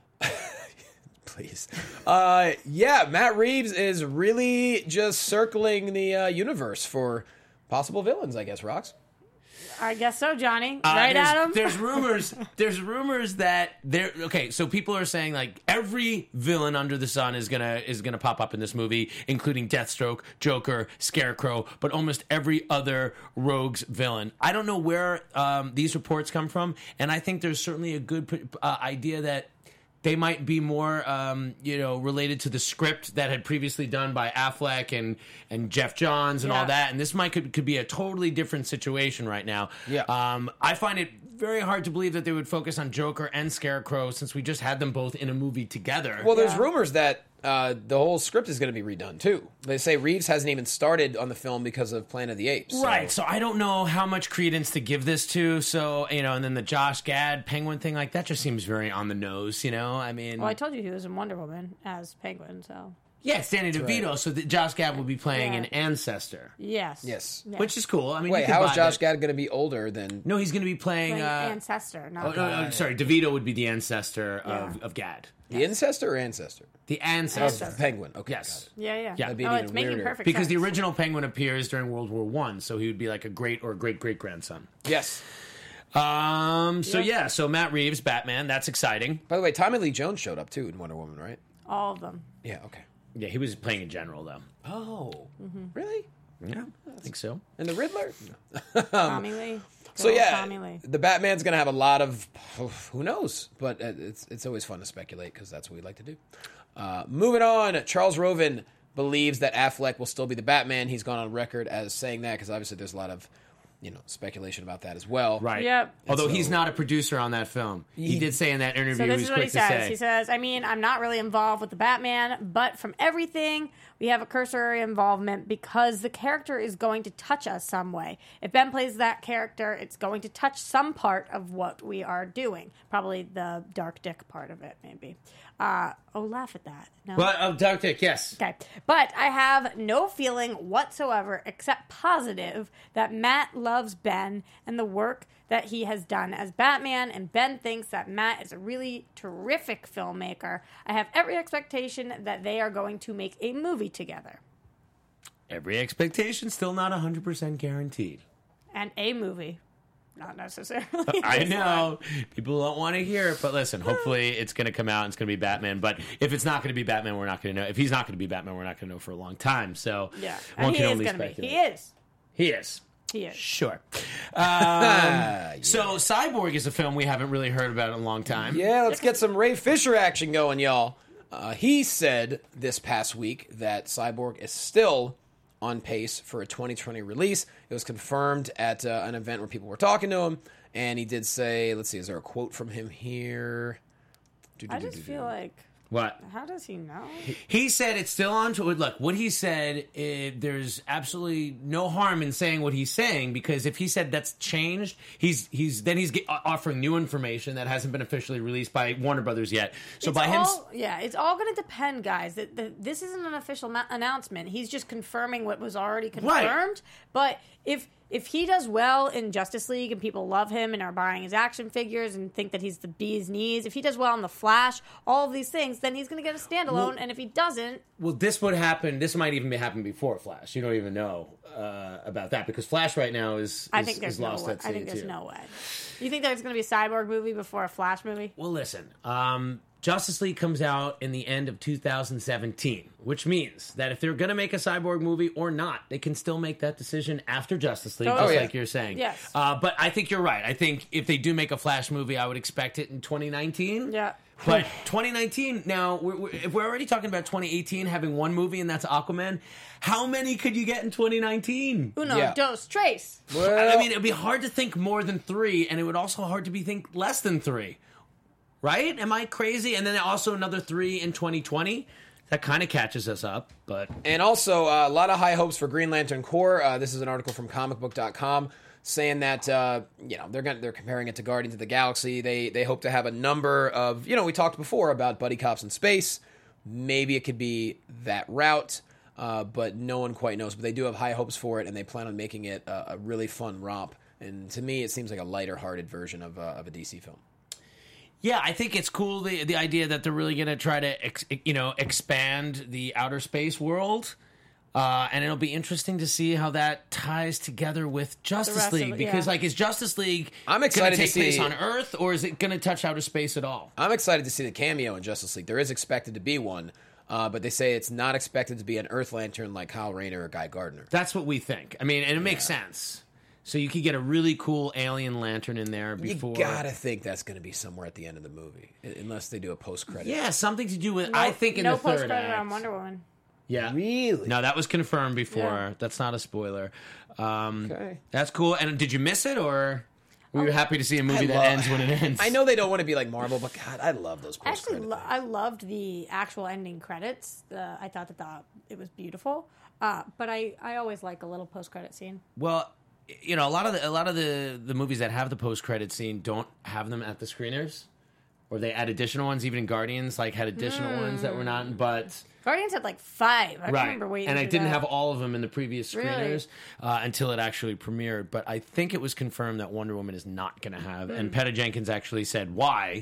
Please. Uh, yeah, Matt Reeves is really just circling the uh, universe for possible villains, I guess, Rox. I guess so, Johnny. Uh, right, there's, Adam? There's rumors. There's rumors that there. Okay, so people are saying like every villain under the sun is gonna is gonna pop up in this movie, including Deathstroke, Joker, Scarecrow, but almost every other rogue's villain. I don't know where um, these reports come from, and I think there's certainly a good uh, idea that they might be more, um, you know, related to the script that had previously done by Affleck and, and Jeff Johns and Yeah. all that. And this might could, could be a totally different situation right now. Yeah. Um, I find it very hard to believe that they would focus on Joker and Scarecrow since we just had them both in a movie together. Well, there's Yeah. rumors that uh, the whole script is going to be redone too. They say Reeves hasn't even started on the film because of Planet of the Apes. so- Right, so I don't know how much credence to give this to. So, you know, and then the Josh Gad Penguin thing, like that just seems very on the nose, you know? I mean, Well, I told you he was in Wonder Woman as Penguin, so yeah, it's Danny DeVito, right. so that Josh Gad will be playing Yeah. an ancestor, yes, Yes. Yeah. which is cool. I mean, you Wait, could how is buy Josh that. Gad going to be older than? No, he's going to be playing. Playing uh, ancestor, not oh, no, no, sorry, DeVito would be the ancestor of, Yeah. of Gad. The ancestor or ancestor? The ancestor. Ancestor. Penguin. Okay, Yes. got it. Yeah, yeah. Yeah. That'd be oh, even it's making weirder. perfect Because sense. the original Penguin appears during World War One, so he would be like a great or great great grandson. Yes. Um. So Yeah. yeah. So Matt Reeves, Batman. That's exciting. By the way, Tommy Lee Jones showed up too in Wonder Woman, right? all of them. Yeah. Okay. Yeah, he was playing a general though. Oh, Mm-hmm. really? Yeah, I think so. And the Riddler? Tommy Lee. Um, So Good old yeah, Tommy Lee. the Batman's gonna have a lot of who knows, but uh, it's it's always fun to speculate because that's what we like to do. Uh, moving on, Charles Roven believes that Affleck will still be the Batman. He's gone on record as saying that because obviously there's a lot of you know speculation about that as well. Right. Yep. Although And so- he's not a producer on that film. He did say in that interview So he this was is what quick he to says. say. He says, I mean, I'm not really involved with the Batman, but from everything, we have a cursory involvement because the character is going to touch us some way. If Ben plays that character, it's going to touch some part of what we are doing. Probably the dark dick part of it, maybe. Uh, oh, laugh at that. No? Well, uh, Doug Dick, yes. Okay. But I have no feeling whatsoever except positive that Matt loves Ben and the work that he has done as Batman, and Ben thinks that Matt is a really terrific filmmaker. I have every expectation that they are going to make a movie together. Every expectation still not one hundred percent guaranteed. And a movie. Not necessarily. I this know. People don't want to hear it, but listen, hopefully it's going to come out and it's going to be Batman. But if it's not going to be Batman, we're not going to know. If he's not going to be Batman, we're not going to know for a long time. So one. Yeah. one And he can is only going to be. speculate. He is. He is. He is. Sure. Ah, Um, So Cyborg is a film we haven't really heard about in a long time. Yeah, let's get some Ray Fisher action going, y'all. Uh, he said this past week that Cyborg is still on pace for a twenty twenty release. It was confirmed at uh, an event where people were talking to him, and he did say, let's see, is there a quote from him here? I just feel like, What? how does he know? He said it's still on to it. Look, what he said, eh, there's absolutely no harm in saying what he's saying, because if he said that's changed, he's he's then he's get, offering new information that hasn't been officially released by Warner Brothers yet. So It's by him, all, yeah, it's all going to depend, guys. The, the, this isn't an official ma- announcement. He's just confirming what was already confirmed. Right. But if if he does well in Justice League and people love him and are buying his action figures and think that he's the bee's knees, if he does well in The Flash, all of these things, then he's going to get a standalone. Well- and if he doesn't, well, this would happen. This might even be happen before Flash. You don't even know uh, about that because Flash right now is, is I think there's is no lost way. at I think sea, there's too. no way. You think there's going to be a Cyborg movie before a Flash movie? Well, listen. Um, Justice League comes out in the end of two thousand seventeen, which means that if they're going to make a Cyborg movie or not, they can still make that decision after Justice League, Totally. just Oh, yeah. like you're saying. Yes. Uh, but I think you're right. I think if they do make a Flash movie, I would expect it in twenty nineteen. Yeah. But twenty nineteen, now, we're, we're, if we're already talking about twenty eighteen having one movie and that's Aquaman, how many could you get in twenty nineteen? Uno, Yeah. dos, tres. Well, I mean, it would be hard to think more than three, and it would also hard to be think less than three. Right? Am I crazy? And then also another three in twenty twenty. That kind of catches us up, but And also, uh, a lot of high hopes for Green Lantern Corps. Uh, this is an article from comic book dot com saying that uh, you know they're going they're comparing it to Guardians of the Galaxy. They they hope to have a number of you know we talked before about buddy cops in space. Maybe it could be that route, uh, but no one quite knows. But they do have high hopes for it, and they plan on making it a, a really fun romp. And to me, it seems like a lighter-hearted version of uh, of a D C film. yeah, I think it's cool the the idea that they're really going to try to ex, you know expand the outer space world. Uh, and it'll be interesting to see how that ties together with Justice rest of League, it, because yeah. like is Justice League I'm gonna excited to take place see- on Earth, or is it going to touch outer space at all? I'm excited to see the cameo in Justice League. There is expected to be one, uh, but they say it's not expected to be an Earth Lantern like Kyle Rayner or Guy Gardner. That's what we think. I mean, and it makes sense. So you could get a really cool alien lantern in there before. You gotta think that's going to be somewhere at the end of the movie, unless they do a post credit. Yeah, something to do with. No, I think in no the third post-credit act. on Wonder Woman. Yeah, Really? no, that was confirmed before. Yeah. That's not a spoiler. Um, Okay. That's cool. And did you miss it, or were you happy to see a movie I that love- ends when it ends? I know they don't want to be like Marvel, but God, I love those post Actually, credit. lo- I loved the actual ending credits. Uh, I thought that the, it was beautiful. Uh, but I, I always like a little post-credit scene. Well, you know, a lot of the, a lot of the, the movies that have the post credit scene don't have them at the screeners, or they add additional ones. Even Guardians like had additional ones that were not, but. Guardians had like five. I Right, remember waiting. and I for didn't that. have all of them in the previous Really? screeners uh, until it actually premiered. But I think it was confirmed that Wonder Woman is not going to have, and Patty Jenkins actually said why,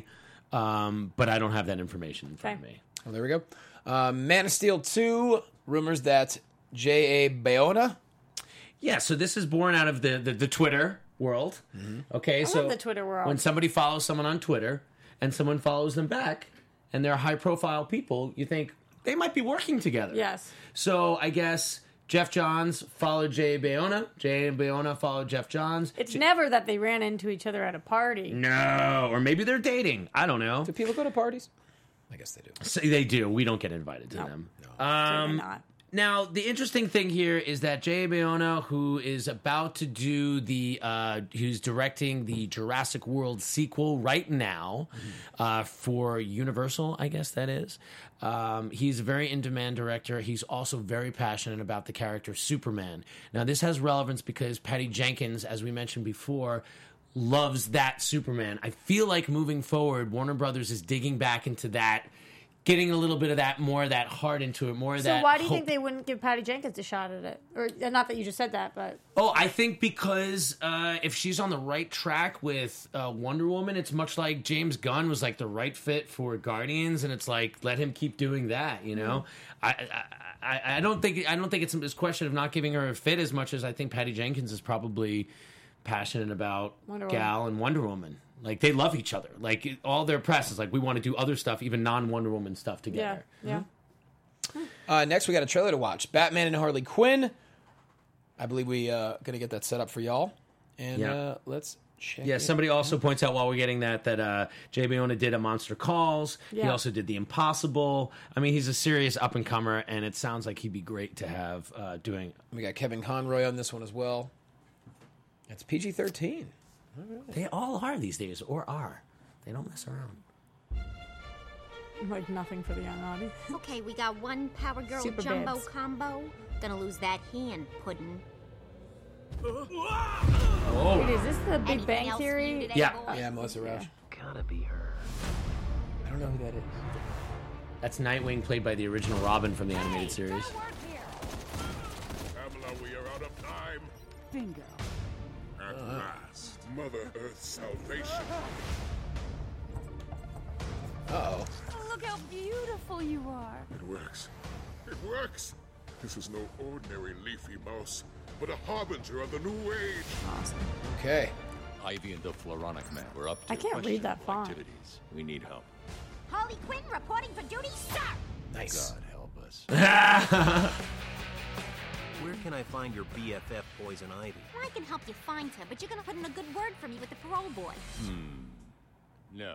um, but I don't have that information in front Okay. of me. Oh, there we go. Uh, Man of Steel two, rumors that J A. Bayona. Yeah, so this is born out of the the, the Twitter world. Okay, so love the Twitter world. when somebody follows someone on Twitter and someone follows them back, and they're high profile people, you think they might be working together. Yes. So I guess Jeff Johns followed Jay Bayona. Jay and Bayona followed Jeff Johns. It's never that they ran into each other at a party. No, or maybe they're dating. I don't know. Do people go to parties? I guess they do. So they do. We don't get invited to them. Certainly Um, not. Now, the interesting thing here is that Jay Bayona, who is about to do the, uh, who's directing the Jurassic World sequel right now uh, for Universal, I guess that is. Um, he's a very in-demand director. He's also very passionate about the character Superman. Now, this has relevance because Patty Jenkins, as we mentioned before, loves that Superman. I feel like moving forward, Warner Brothers is digging back into that, getting a little bit of that, more of that heart into it, more of So that. why do you hope. think they wouldn't give Patty Jenkins a shot at it? Or uh, not that you just said that, but Oh, I think because uh, if she's on the right track with uh, Wonder Woman, it's much like James Gunn was like the right fit for Guardians, and it's like let him keep doing that. You know, I, I I I don't think I don't think it's this question of not giving her a fit as much as I think Patty Jenkins is probably passionate about Wonder Woman. Gal and Wonder Woman. Like they love each other. Like it- all their press is like we want to do other stuff, even non Wonder Woman stuff yeah, together. yeah. Uh, next, we got a trailer to watch. Batman and Harley Quinn. I believe we uh, going to get that set up for y'all. And Yeah. uh, let's check Yeah, it somebody also points out while we're getting that that uh, Jay Bayona did a Monster Calls. He Yeah. also did The Impossible. I mean, he's a serious up and comer, and it sounds like he'd be great to have uh, doing. We got Kevin Conroy on this one as well. It's P G thirteen. They all are these days, or are. They don't mess around. Like nothing for the young audience. Okay, we got one Power Girl Super jumbo babes. combo. Gonna lose that hand, Puddin'. Wait, is this the Big Anything Bang else Theory? new today, Yeah. boys? Yeah, Melissa Rauch. Gotta be her. I don't know who that is. That's Nightwing, played by the original Robin from the animated series. Pamela, we are out of time. Bingo. At last, Mother Earth's salvation. Uh-oh. Oh, look how beautiful you are. It works. It works. This is no ordinary leafy mouse, but a harbinger of the new age. Okay. Ivy and the Floronic Man were up to I can't read that questionable font. activities. We need help. Harley Quinn reporting for duty, sir! Nice. God help us. Where can I find your B F F, Poison Ivy? I can help you find her, but you're gonna put in a good word for me with the parole board. No.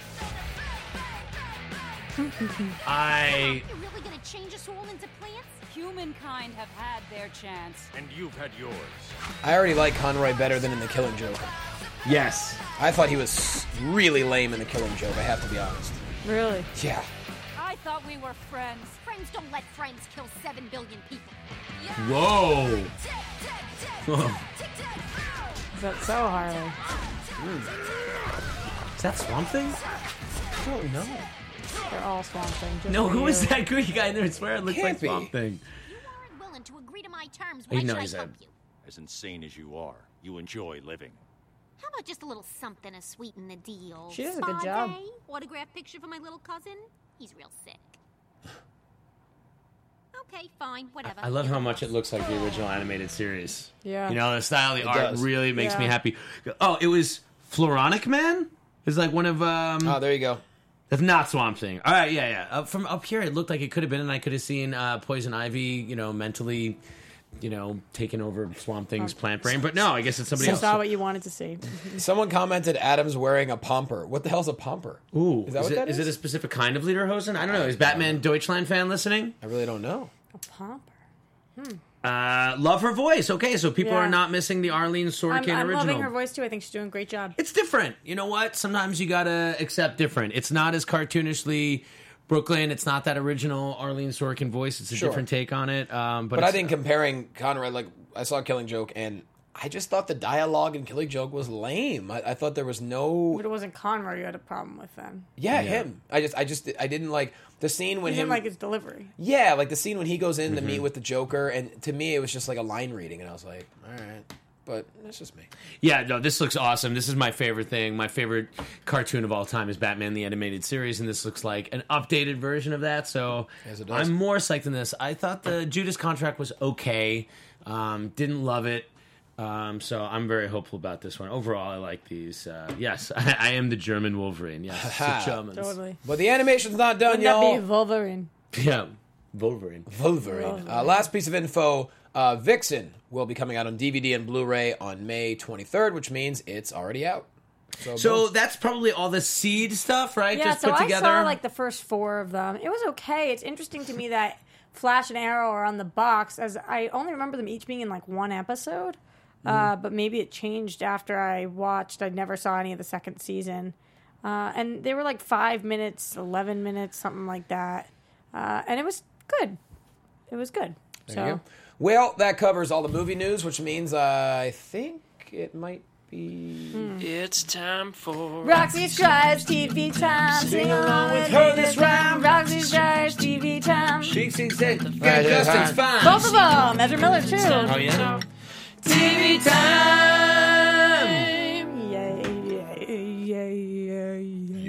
I You're really gonna change us all into plants? Humankind have had their chance. And you've had yours. I already like Conroy better than in The Killing Joke. yes. I thought he was really lame in The Killing Joke, I have to be honest. Really? Yeah. I thought we were friends. Friends don't let friends kill seven billion people. Whoa. Is that so, Harley? Is that Swamp Thing? I don't know. They're all Swamp Thing. just No, for who you. is that Greek guy in there? I swear it looks Can't like Swamp be. Thing. You aren't willing to agree to my terms. You Why know should I he's a- help you? As insane as you are, you enjoy living. How about just a little something to sweeten the deal? She does a Spa good job. day, autograph picture for my little cousin. He's real sick. Okay, fine, whatever. I love You're how the much boss. it looks like the original animated series. Yeah. You know, the style of the It art does. really makes me Yeah. happy. Oh, it was Floronic Man? It's like one of um Oh, there you go. That's not Swamp Thing. All right, yeah, yeah. Uh, from up here, it looked like it could have been, and I could have seen uh, Poison Ivy, you know, mentally you know, taking over Swamp Thing's plant brain. But no, I guess it's somebody I else. saw what you wanted to see. Someone commented Adam's wearing a pomper. What the hell's a pomper? Ooh, is that is what it, that is is? it a specific kind of lederhosen? I don't know. Is Batman Deutschland fan listening? I really don't know. A pomper. Uh, love her voice. Okay, so people Yeah. are not missing the Arlene I'm, Sorkin I'm original. loving her voice too. I think she's doing a great job. It's different. You know what? Sometimes you gotta accept different. It's not as cartoonishly Brooklyn. It's not that original Arlene Sorkin voice. It's a Sure. different take on it. Um, but But I it's- think comparing Conrad, like I saw Killing Joke, and I just thought the dialogue in Killing Joke was lame. I, I thought there was no. But it wasn't Conrad you had a problem with then. Yeah, him. I just, I just, I didn't like the scene when You him. didn't like his delivery. Yeah, like the scene when he goes in to Mm-hmm. meet with the Joker, and to me it was just like a line reading, and I was like, all right, but that's just me. Yeah, no, this looks awesome. This is my favorite thing. My favorite cartoon of all time is Batman the Animated Series, and this looks like an updated version of that. So Yes, it does. I'm more psyched than this. I thought the Judas Contract was okay. Um, didn't love it. Um, so I'm very hopeful about this one. Overall, I like these. Uh, yes, I, I am the German Wolverine. Yes, the Germans. Totally. But the animation's not done, Wouldn't that y'all. be Wolverine? Yeah, Wolverine. Wolverine. Uh, last piece of info: uh, Vixen will be coming out on D V D and Blu-ray on May twenty-third, which means it's already out. So, So boom. that's probably all the seed stuff, right? Yeah, Just so put I together. saw like the first four of them. It was okay. It's interesting to me that Flash and Arrow are on the box, as I only remember them each being in like one episode. Uh, but maybe it changed after I watched. I never saw any of the second season. Uh, and they were like five minutes, eleven minutes, something like that. Uh, and it was good. It was good. There so you go. Well, that covers all the movie news, which means uh, I think it might be. It's time for Roxy Strides T V time. Sing along with her this round. Roxy Strides T V time. She sings it. Right, Justin's right. fine. Both of them. Ezra Miller too. Oh yeah. T V time. Yay, yay, yay,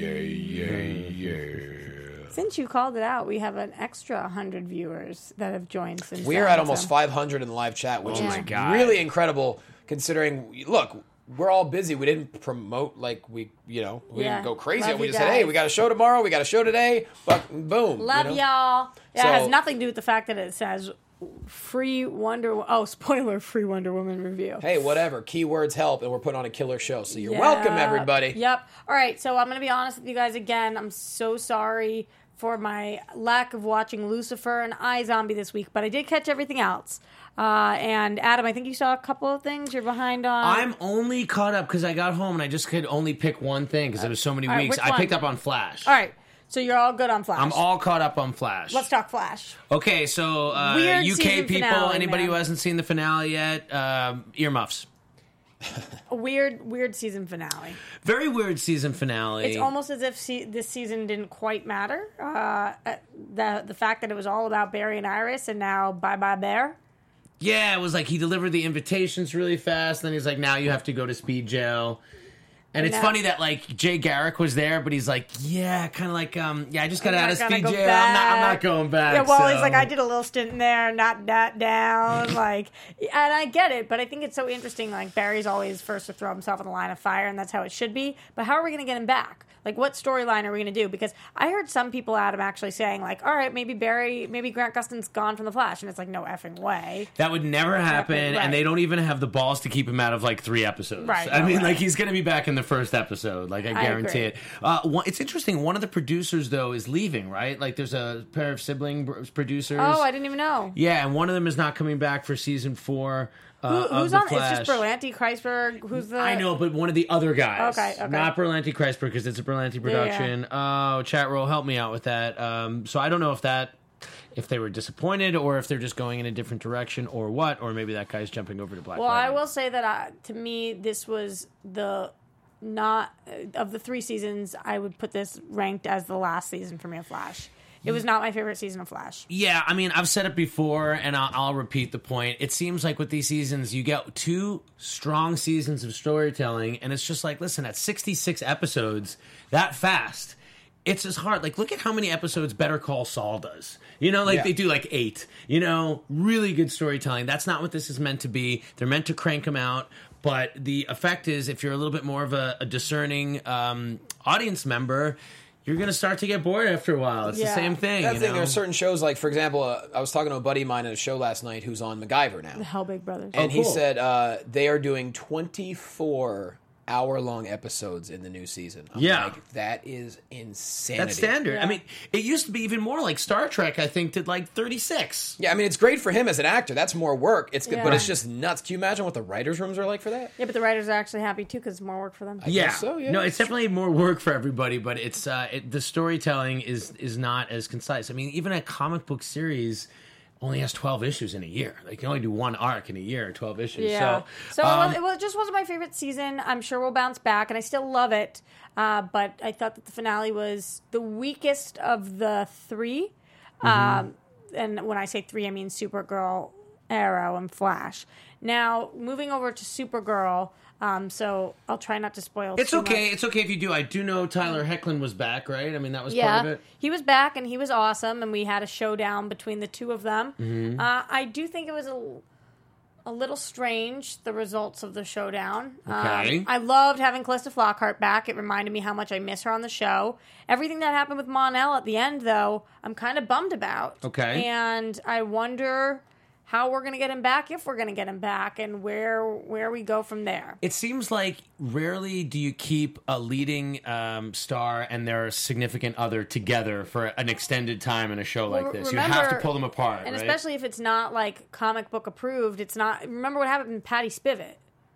yay. Since you called it out, we have an extra one hundred viewers that have joined since We're then, at almost so- five hundred in the live chat, which Oh is my God. really incredible considering. Look, we're all busy. We didn't promote like we, you know, we Yeah. didn't go crazy. Love We you just said, hey, guys. we got a show tomorrow. We got a show today. But boom. Love you know? y'all. Yeah, it So- has nothing to do with the fact that it says free Wonder. Oh, spoiler! Free Wonder Woman review. Hey, whatever. Keywords help, and we're putting on a killer show. So you're Yeah. welcome, everybody. Yep. All right. So I'm going to be honest with you guys again. I'm so sorry for my lack of watching Lucifer and iZombie this week, but I did catch everything else. Uh, and Adam, I think you saw a couple of things. You're behind on. I'm only caught up because I got home and I just could only pick one thing because there was so many All right, weeks. which I one? picked up on Flash. All right. So you're all good on Flash. I'm all caught up on Flash. Let's talk Flash. Okay, so uh, Weird U K season people, finale, anybody man. who hasn't seen the finale yet, um, earmuffs. A weird, weird season finale. Very weird season finale. It's almost as if se- this season didn't quite matter. Uh, the the fact that it was all about Barry and Iris, and now bye bye Bear. Yeah, it was like he delivered the invitations really fast, and then he's like, now you have to go to speed jail. And it's No. funny that like Jay Garrick was there, but he's like, yeah, kind of like, um, yeah, I just got I'm out of not gonna speed go jail. I'm not, I'm not back. going back. Yeah, well, so. he's like, I did a little stint in there, not that down, like, and I get it, but I think it's so interesting. Like Barry's always first to throw himself in the line of fire, and that's how it should be. But how are we going to get him back? Like, what storyline are we going to do? Because I heard some people, Adam, actually saying, like, all right, maybe Barry, maybe Grant Gustin's gone from the Flash, and it's like, no effing way. That would never happen, Right. and they don't even have the balls to keep him out of like three episodes. Right, I no mean, way. like he's going to be back in the first episode. Like I I guarantee agree. it. Uh, one, it's interesting. One of the producers though is leaving. Right? Like there's a pair of sibling br- producers. Oh, I didn't even know. Yeah, and one of them is not coming back for season four. Uh, Who, of who's the on? Flash. It's just Berlanti, Kreisberg. Who's the? I know, but one of the other guys. Okay, okay. Not Berlanti Kreisberg because it's a Berlanti production. Oh, chat roll, help me out with that. Um, so I don't know if that, if they were disappointed or if they're just going in a different direction or what, or maybe that guy's jumping over to Black Well, I Lightning. will say that I, to me, this was the not of the three seasons. I would put this ranked as the last season for me of Flash. It was not my favorite season of Flash. Yeah, I mean, I've said it before, and I'll, I'll repeat the point. It seems like with these seasons, you get two strong seasons of storytelling, and it's just like, listen, at sixty-six episodes, that fast, it's just hard. Like, look at how many episodes Better Call Saul does. You know, like Yeah. they do like eight. You know, really good storytelling. That's not what this is meant to be. They're meant to crank them out. But the effect is, if you're a little bit more of a, a discerning um, audience member, you're you're going to start to get bored after a while. It's Yeah. the same thing. That's you the thing. know? There are certain shows, like, for example, uh, I was talking to a buddy of mine at a show last night who's on MacGyver now. The Hell Big Brothers. And Oh, he cool. said uh, they are doing twenty-four hour-long episodes in the new season. I'm Yeah. like, that is insanity. That's standard. Yeah. I mean, it used to be even more like Star Trek, I think, did like thirty-six. Yeah, I mean, it's great for him as an actor. That's more work. It's good, Yeah. but it's just nuts. Can you imagine what the writers' rooms are like for that? Yeah, but the writers are actually happy too because it's more work for them. Yeah. guess so, yeah. No, it's definitely more work for everybody, but it's uh, it, the storytelling is is not as concise. I mean, even a comic book series only has twelve issues in a year. They can only do one arc in a year, twelve issues. Yeah. So, So, um, it, was, it just wasn't my favorite season. I'm sure we'll bounce back, and I still love it. Uh, but I thought that the finale was the weakest of the three. Mm-hmm. Um, and when I say three, I mean Supergirl, Arrow, and Flash. Now, moving over to Supergirl. Um, so I'll try not to spoil. it's too okay. much. It's okay if you do. I do know Tyler Hoechlin was back, right? I mean, that was Yeah, part of it. he was back and he was awesome, and we had a showdown between the two of them. Mm-hmm. Uh, I do think it was a, a little strange, the results of the showdown. Okay. Um, I loved having Calista Flockhart back. It reminded me how much I miss her on the show. Everything that happened with Mon-El at the end, though, I'm kind of bummed about. Okay. And I wonder how we're going to get him back, if we're going to get him back, and where where we go from there. It seems like rarely do you keep a leading um, star and their significant other together for an extended time in a show like Well, this. You have to remember- pull them apart, And right? especially if it's not like comic book approved, it's not. Remember what happened with Patty Spivot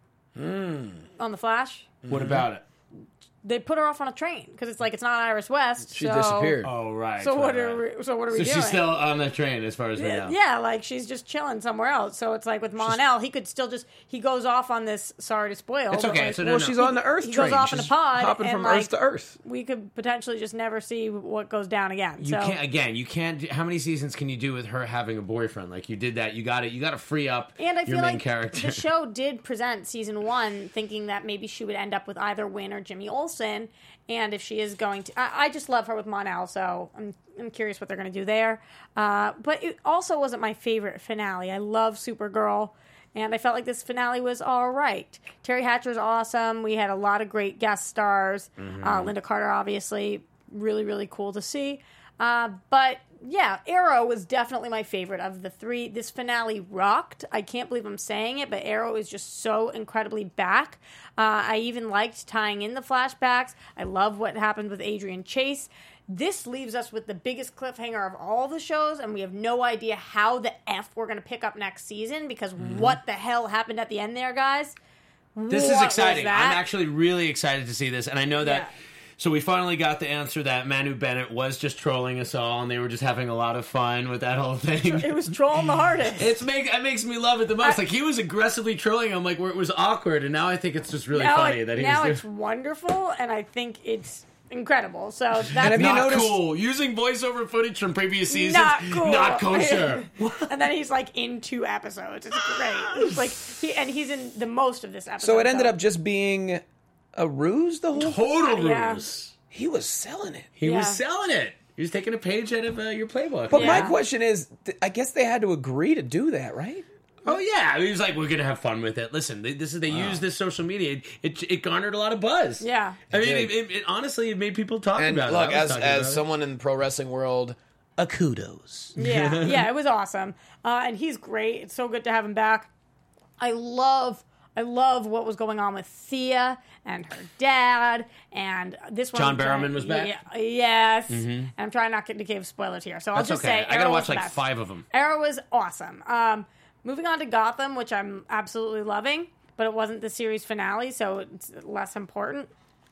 Hmm. on The Flash? What about it? They put her off on a train because it's like it's not Iris West. She so, disappeared. Oh, right. So right, what right. are we, so what are we So doing? she's still on the train, as far as we know. Yeah, like she's just chilling somewhere else. So it's like with Mon-El, he could still just he goes off on this. Sorry to spoil. It's but, okay, like, so no, Well, no. she's on the Earth he train. goes off in a She's pod, hopping and, from like, Earth to Earth. we could potentially just never see what goes down again. You so can't again. You can't. do- How many seasons can you do with her having a boyfriend? Like you did that. You got it. You got to free up And I your feel main like character. the show did present season one thinking that maybe she would end up with either Wynn or Jimmy Olsen. And if she is going to... I, I just love her with Mon-El, so I'm, I'm curious what they're going to do there. Uh, but it also wasn't my favorite finale. I love Supergirl, and I felt like this finale was all right. Terry Hatcher's awesome. We had a lot of great guest stars. Mm-hmm. Uh, Linda Carter, obviously, really, really cool to see. Uh, but... Yeah, Arrow was definitely my favorite of the three. This finale rocked. I can't believe I'm saying it, but Arrow is just so incredibly back. Uh, I even liked tying in the flashbacks. I love what happened with Adrian Chase. This leaves us with the biggest cliffhanger of all the shows, and we have no idea how the F we're going to pick up next season, because Mm-hmm. what the hell happened at the end there, guys? This What is was exciting. that? I'm actually really excited to see this, and I know that. Yeah. So we finally got the answer that Manu Bennett was just trolling us all, and they were just having a lot of fun with that whole thing. It was trolling the hardest. It's make it makes me love it the most. I- like he was aggressively trolling him, like where it was awkward, and now I think it's just really now funny it- that he now was it's doing. wonderful, and I think it's incredible. So that's have you Not noticed- cool. Using voiceover footage from previous seasons. not cool. Not kosher. And then he's like in two episodes. It's great. It's like he and he's in the most of this episode. So it ended up just being a ruse the whole Total Yeah. ruse. He was selling it. He Yeah. was selling it. He was taking a page out of uh, your playbook. But my Yeah. question is, th- I guess they had to agree to do that, right? Oh yeah, he was like, "We're gonna have fun with it." Listen, they, this is they use this social media. It, it it garnered a lot of buzz. Yeah. I mean, did. it, it, it honestly it made people talk And about look, it. I was as talking as about it. someone in the pro wrestling world, a kudos. Yeah, yeah, it was awesome. Uh, and he's great. It's so good to have him back. I love I love what was going on with Thea and her dad, and this one. John I'm trying- Barrowman was back? Yeah, yes, and I'm trying not to give spoilers here, so I'll That's just okay. say I gotta Arrow watch was the like best. five of them. Arrow was awesome. Um, moving on to Gotham, which I'm absolutely loving, but it wasn't the series finale, so it's less important.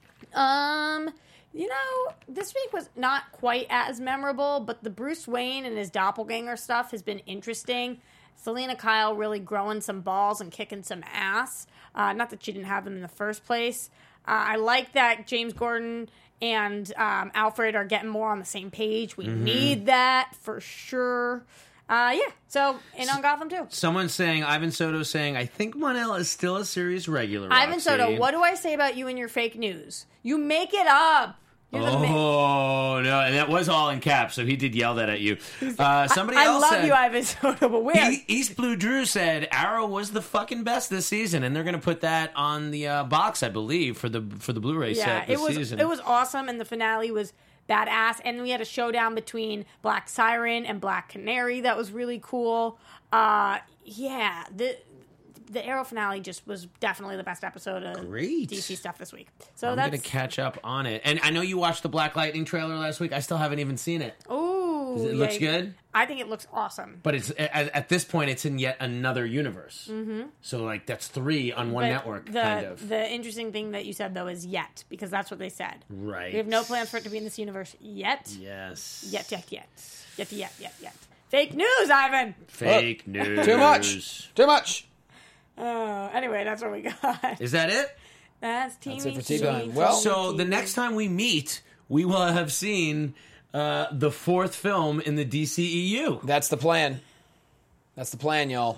Um, you know, this week was not quite as memorable, but the Bruce Wayne and his doppelganger stuff has been interesting. Selena Kyle really growing some balls and kicking some ass. Uh, not that she didn't have them in the first place. Uh, I like that James Gordon and um, Alfred are getting more on the same page. We Mm-hmm. need that for sure. Uh, yeah, so in on Gotham too. Someone's saying, Ivan Soto saying, I think Mon-El is still a series regular. Ivan Roxy. Soto, what do I say about you and your fake news? You make it up. You're the ma- Oh no, and that was all in caps, so he did yell that at you. Uh, somebody I else love said, you, Ivan Soto, but where? E- East Blue Drew said Arrow was the fucking best this season, and they're going to put that on the uh, box, I believe, for the for the Blu-ray yeah, set this it was season. it was awesome, and the finale was badass. And we had a showdown between Black Siren and Black Canary that was really cool. Uh, yeah, the the Arrow finale just was definitely the best episode of Great. D C stuff this week. So I'm that's going to catch up on it. And I know you watched the Black Lightning trailer last week. I still haven't even seen it. Ooh, It yeah, looks good? I think it looks awesome. But it's at, at this point, it's in yet another universe. Mm-hmm. So, like, that's three on one But network, the, kind of. The interesting thing that you said, though, is yet, because that's what they said. Right. We have no plans for it to be in this universe yet. Yes. Yet, yet, yet. Yet, yet, yet, yet. Fake news, Ivan! Fake news. Too much. Too much. Uh, anyway, that's what we got. Is that it? That's T V. That's it for T-Bone. Well, so the next time we meet, we will have seen uh, the fourth film in the D C E U. That's the plan. That's the plan, y'all.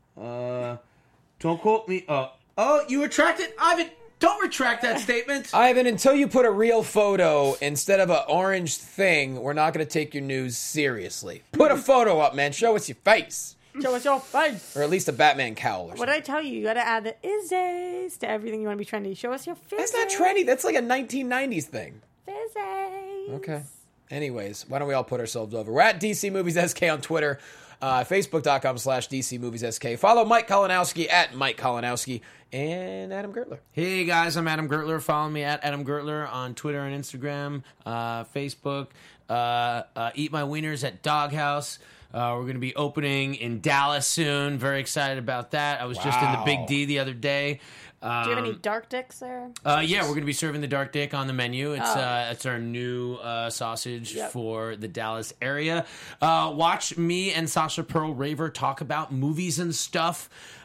Uh, don't quote me. Uh, oh, you retract it? Ivan, don't retract that statement. Ivan, until you put a real photo instead of an orange thing, we're not going to take your news seriously. Put a photo up, man. Show us your face. Show us your face. Or at least a Batman cowl or something. What did I tell you? You got to add the is to everything you want to be trendy. Show us your face. That's not trendy. That's like a nineteen nineties thing. Physics. Okay. Anyways, why don't we all put ourselves over? We're at D C Movies S K on Twitter, uh, Facebook.com slash DC Movies SK. Follow Mike Kalinowski at Mike Kalinowski and Adam Gertler. Hey guys, I'm Adam Gertler. Follow me at Adam Gertler on Twitter and Instagram, uh, Facebook. Uh, uh, Eat My Wieners at Doghouse. Uh, we're going to be opening in Dallas soon. Very excited about that. I was just in the Big D the other day. Um, Do you have any dark dicks there? Uh, yeah, we're going to be serving the Dark Dick on the menu. It's Oh. uh, it's our new uh, sausage Yep. for the Dallas area. Uh, watch me and Sasha Pearl Raver talk about movies and stuff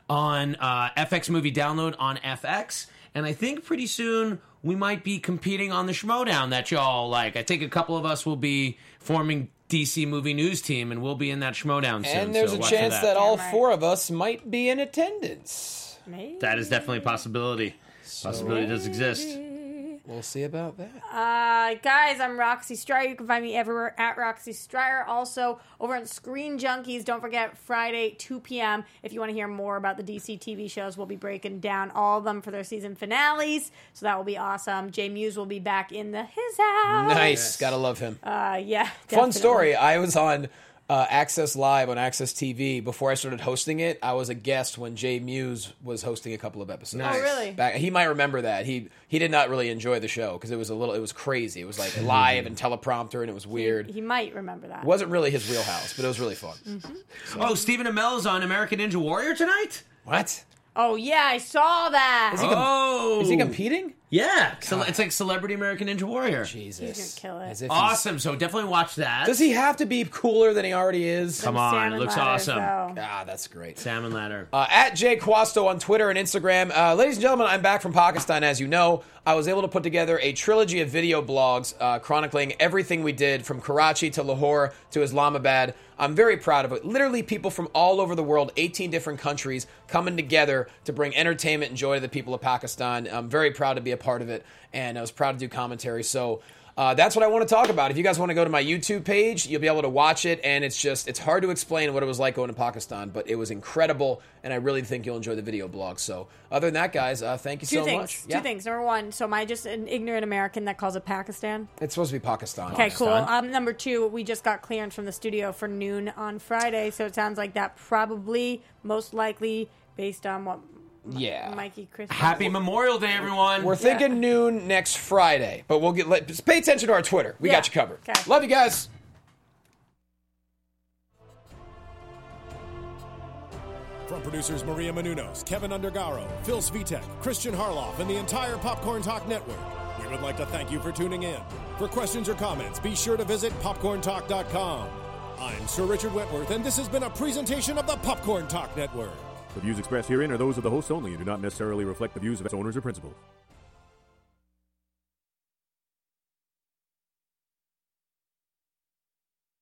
on uh, F X Movie Download on F X. And I think pretty soon we might be competing on the Schmodown that y'all like. I think a couple of us will be forming D C Movie News Team, and we'll be in that Schmodown soon. And there's so a watch for chance that. that all Damn right. four of us might be in attendance. Maybe. That is definitely a possibility. Possibility does exist. We'll see about that. Uh, guys, I'm Roxy Stryer. You can find me everywhere at Roxy Stryer. Also, over on Screen Junkies, don't forget Friday, two p.m. If you want to hear more about the D C T V shows, we'll be breaking down all of them for their season finales. So that will be awesome. Jay Muse will be back in the his house. Nice. Gotta love him. Uh, yeah. Fun definitely. story. I was on uh, Access Live on Access T V before I started hosting it. I was a guest when Jay Muse was hosting a couple of episodes. Nice. Oh, really? Back, he might remember that. He he did not really enjoy the show because it was a little. It was crazy. It was like live and teleprompter, and it was weird. He might remember that. It wasn't really his wheelhouse, but it was really fun. Oh, Stephen Amell is on American Ninja Warrior tonight? What? Oh, yeah, I saw that. Is he, com- Oh. is he competing? Yeah. So it's like Celebrity American Ninja Warrior. Jesus. He's gonna kill it. As if he's- Awesome. So definitely watch that. Does he have to be cooler than he already is? Come Them on, salmon it looks ladders, awesome. though. Ah, that's great. Salmon ladder. Uh, at Jay Quasto on Twitter and Instagram. Uh, ladies and gentlemen, I'm back from Pakistan, as you know. I was able to put together a trilogy of video blogs uh, chronicling everything we did from Karachi to Lahore to Islamabad. I'm very proud of it. Literally people from all over the world, eighteen different countries, coming together to bring entertainment and joy to the people of Pakistan. I'm very proud to be a part of it, and I was proud to do commentary. So uh, that's what I want to talk about. If you guys want to go to my YouTube page, you'll be able to watch it, and it's just, it's hard to explain what it was like going to Pakistan, but it was incredible, and I really think you'll enjoy the video blog. So other than that, guys, uh, thank you Two so things. much. Two things. Number one, so am I just an ignorant American that calls it Pakistan? It's supposed to be Pakistan. Okay, cool. Um, number two, we just got clearance from the studio for noon on Friday, so it sounds like that probably, most likely, based on what Yeah. Mikey Chris. Happy Memorial Day, everyone. We're thinking noon next Friday, but we'll get. Let, just pay attention to our Twitter. We Yeah. got you covered. Okay. Love you guys. From producers Maria Menounos, Kevin Undergaro, Phil Svitek, Christian Harloff, and the entire Popcorn Talk Network, we would like to thank you for tuning in. For questions or comments, be sure to visit popcorn talk dot com. I'm Sir Richard Wentworth, and this has been a presentation of the Popcorn Talk Network. The views expressed herein are those of the hosts only and do not necessarily reflect the views of its owners or principals.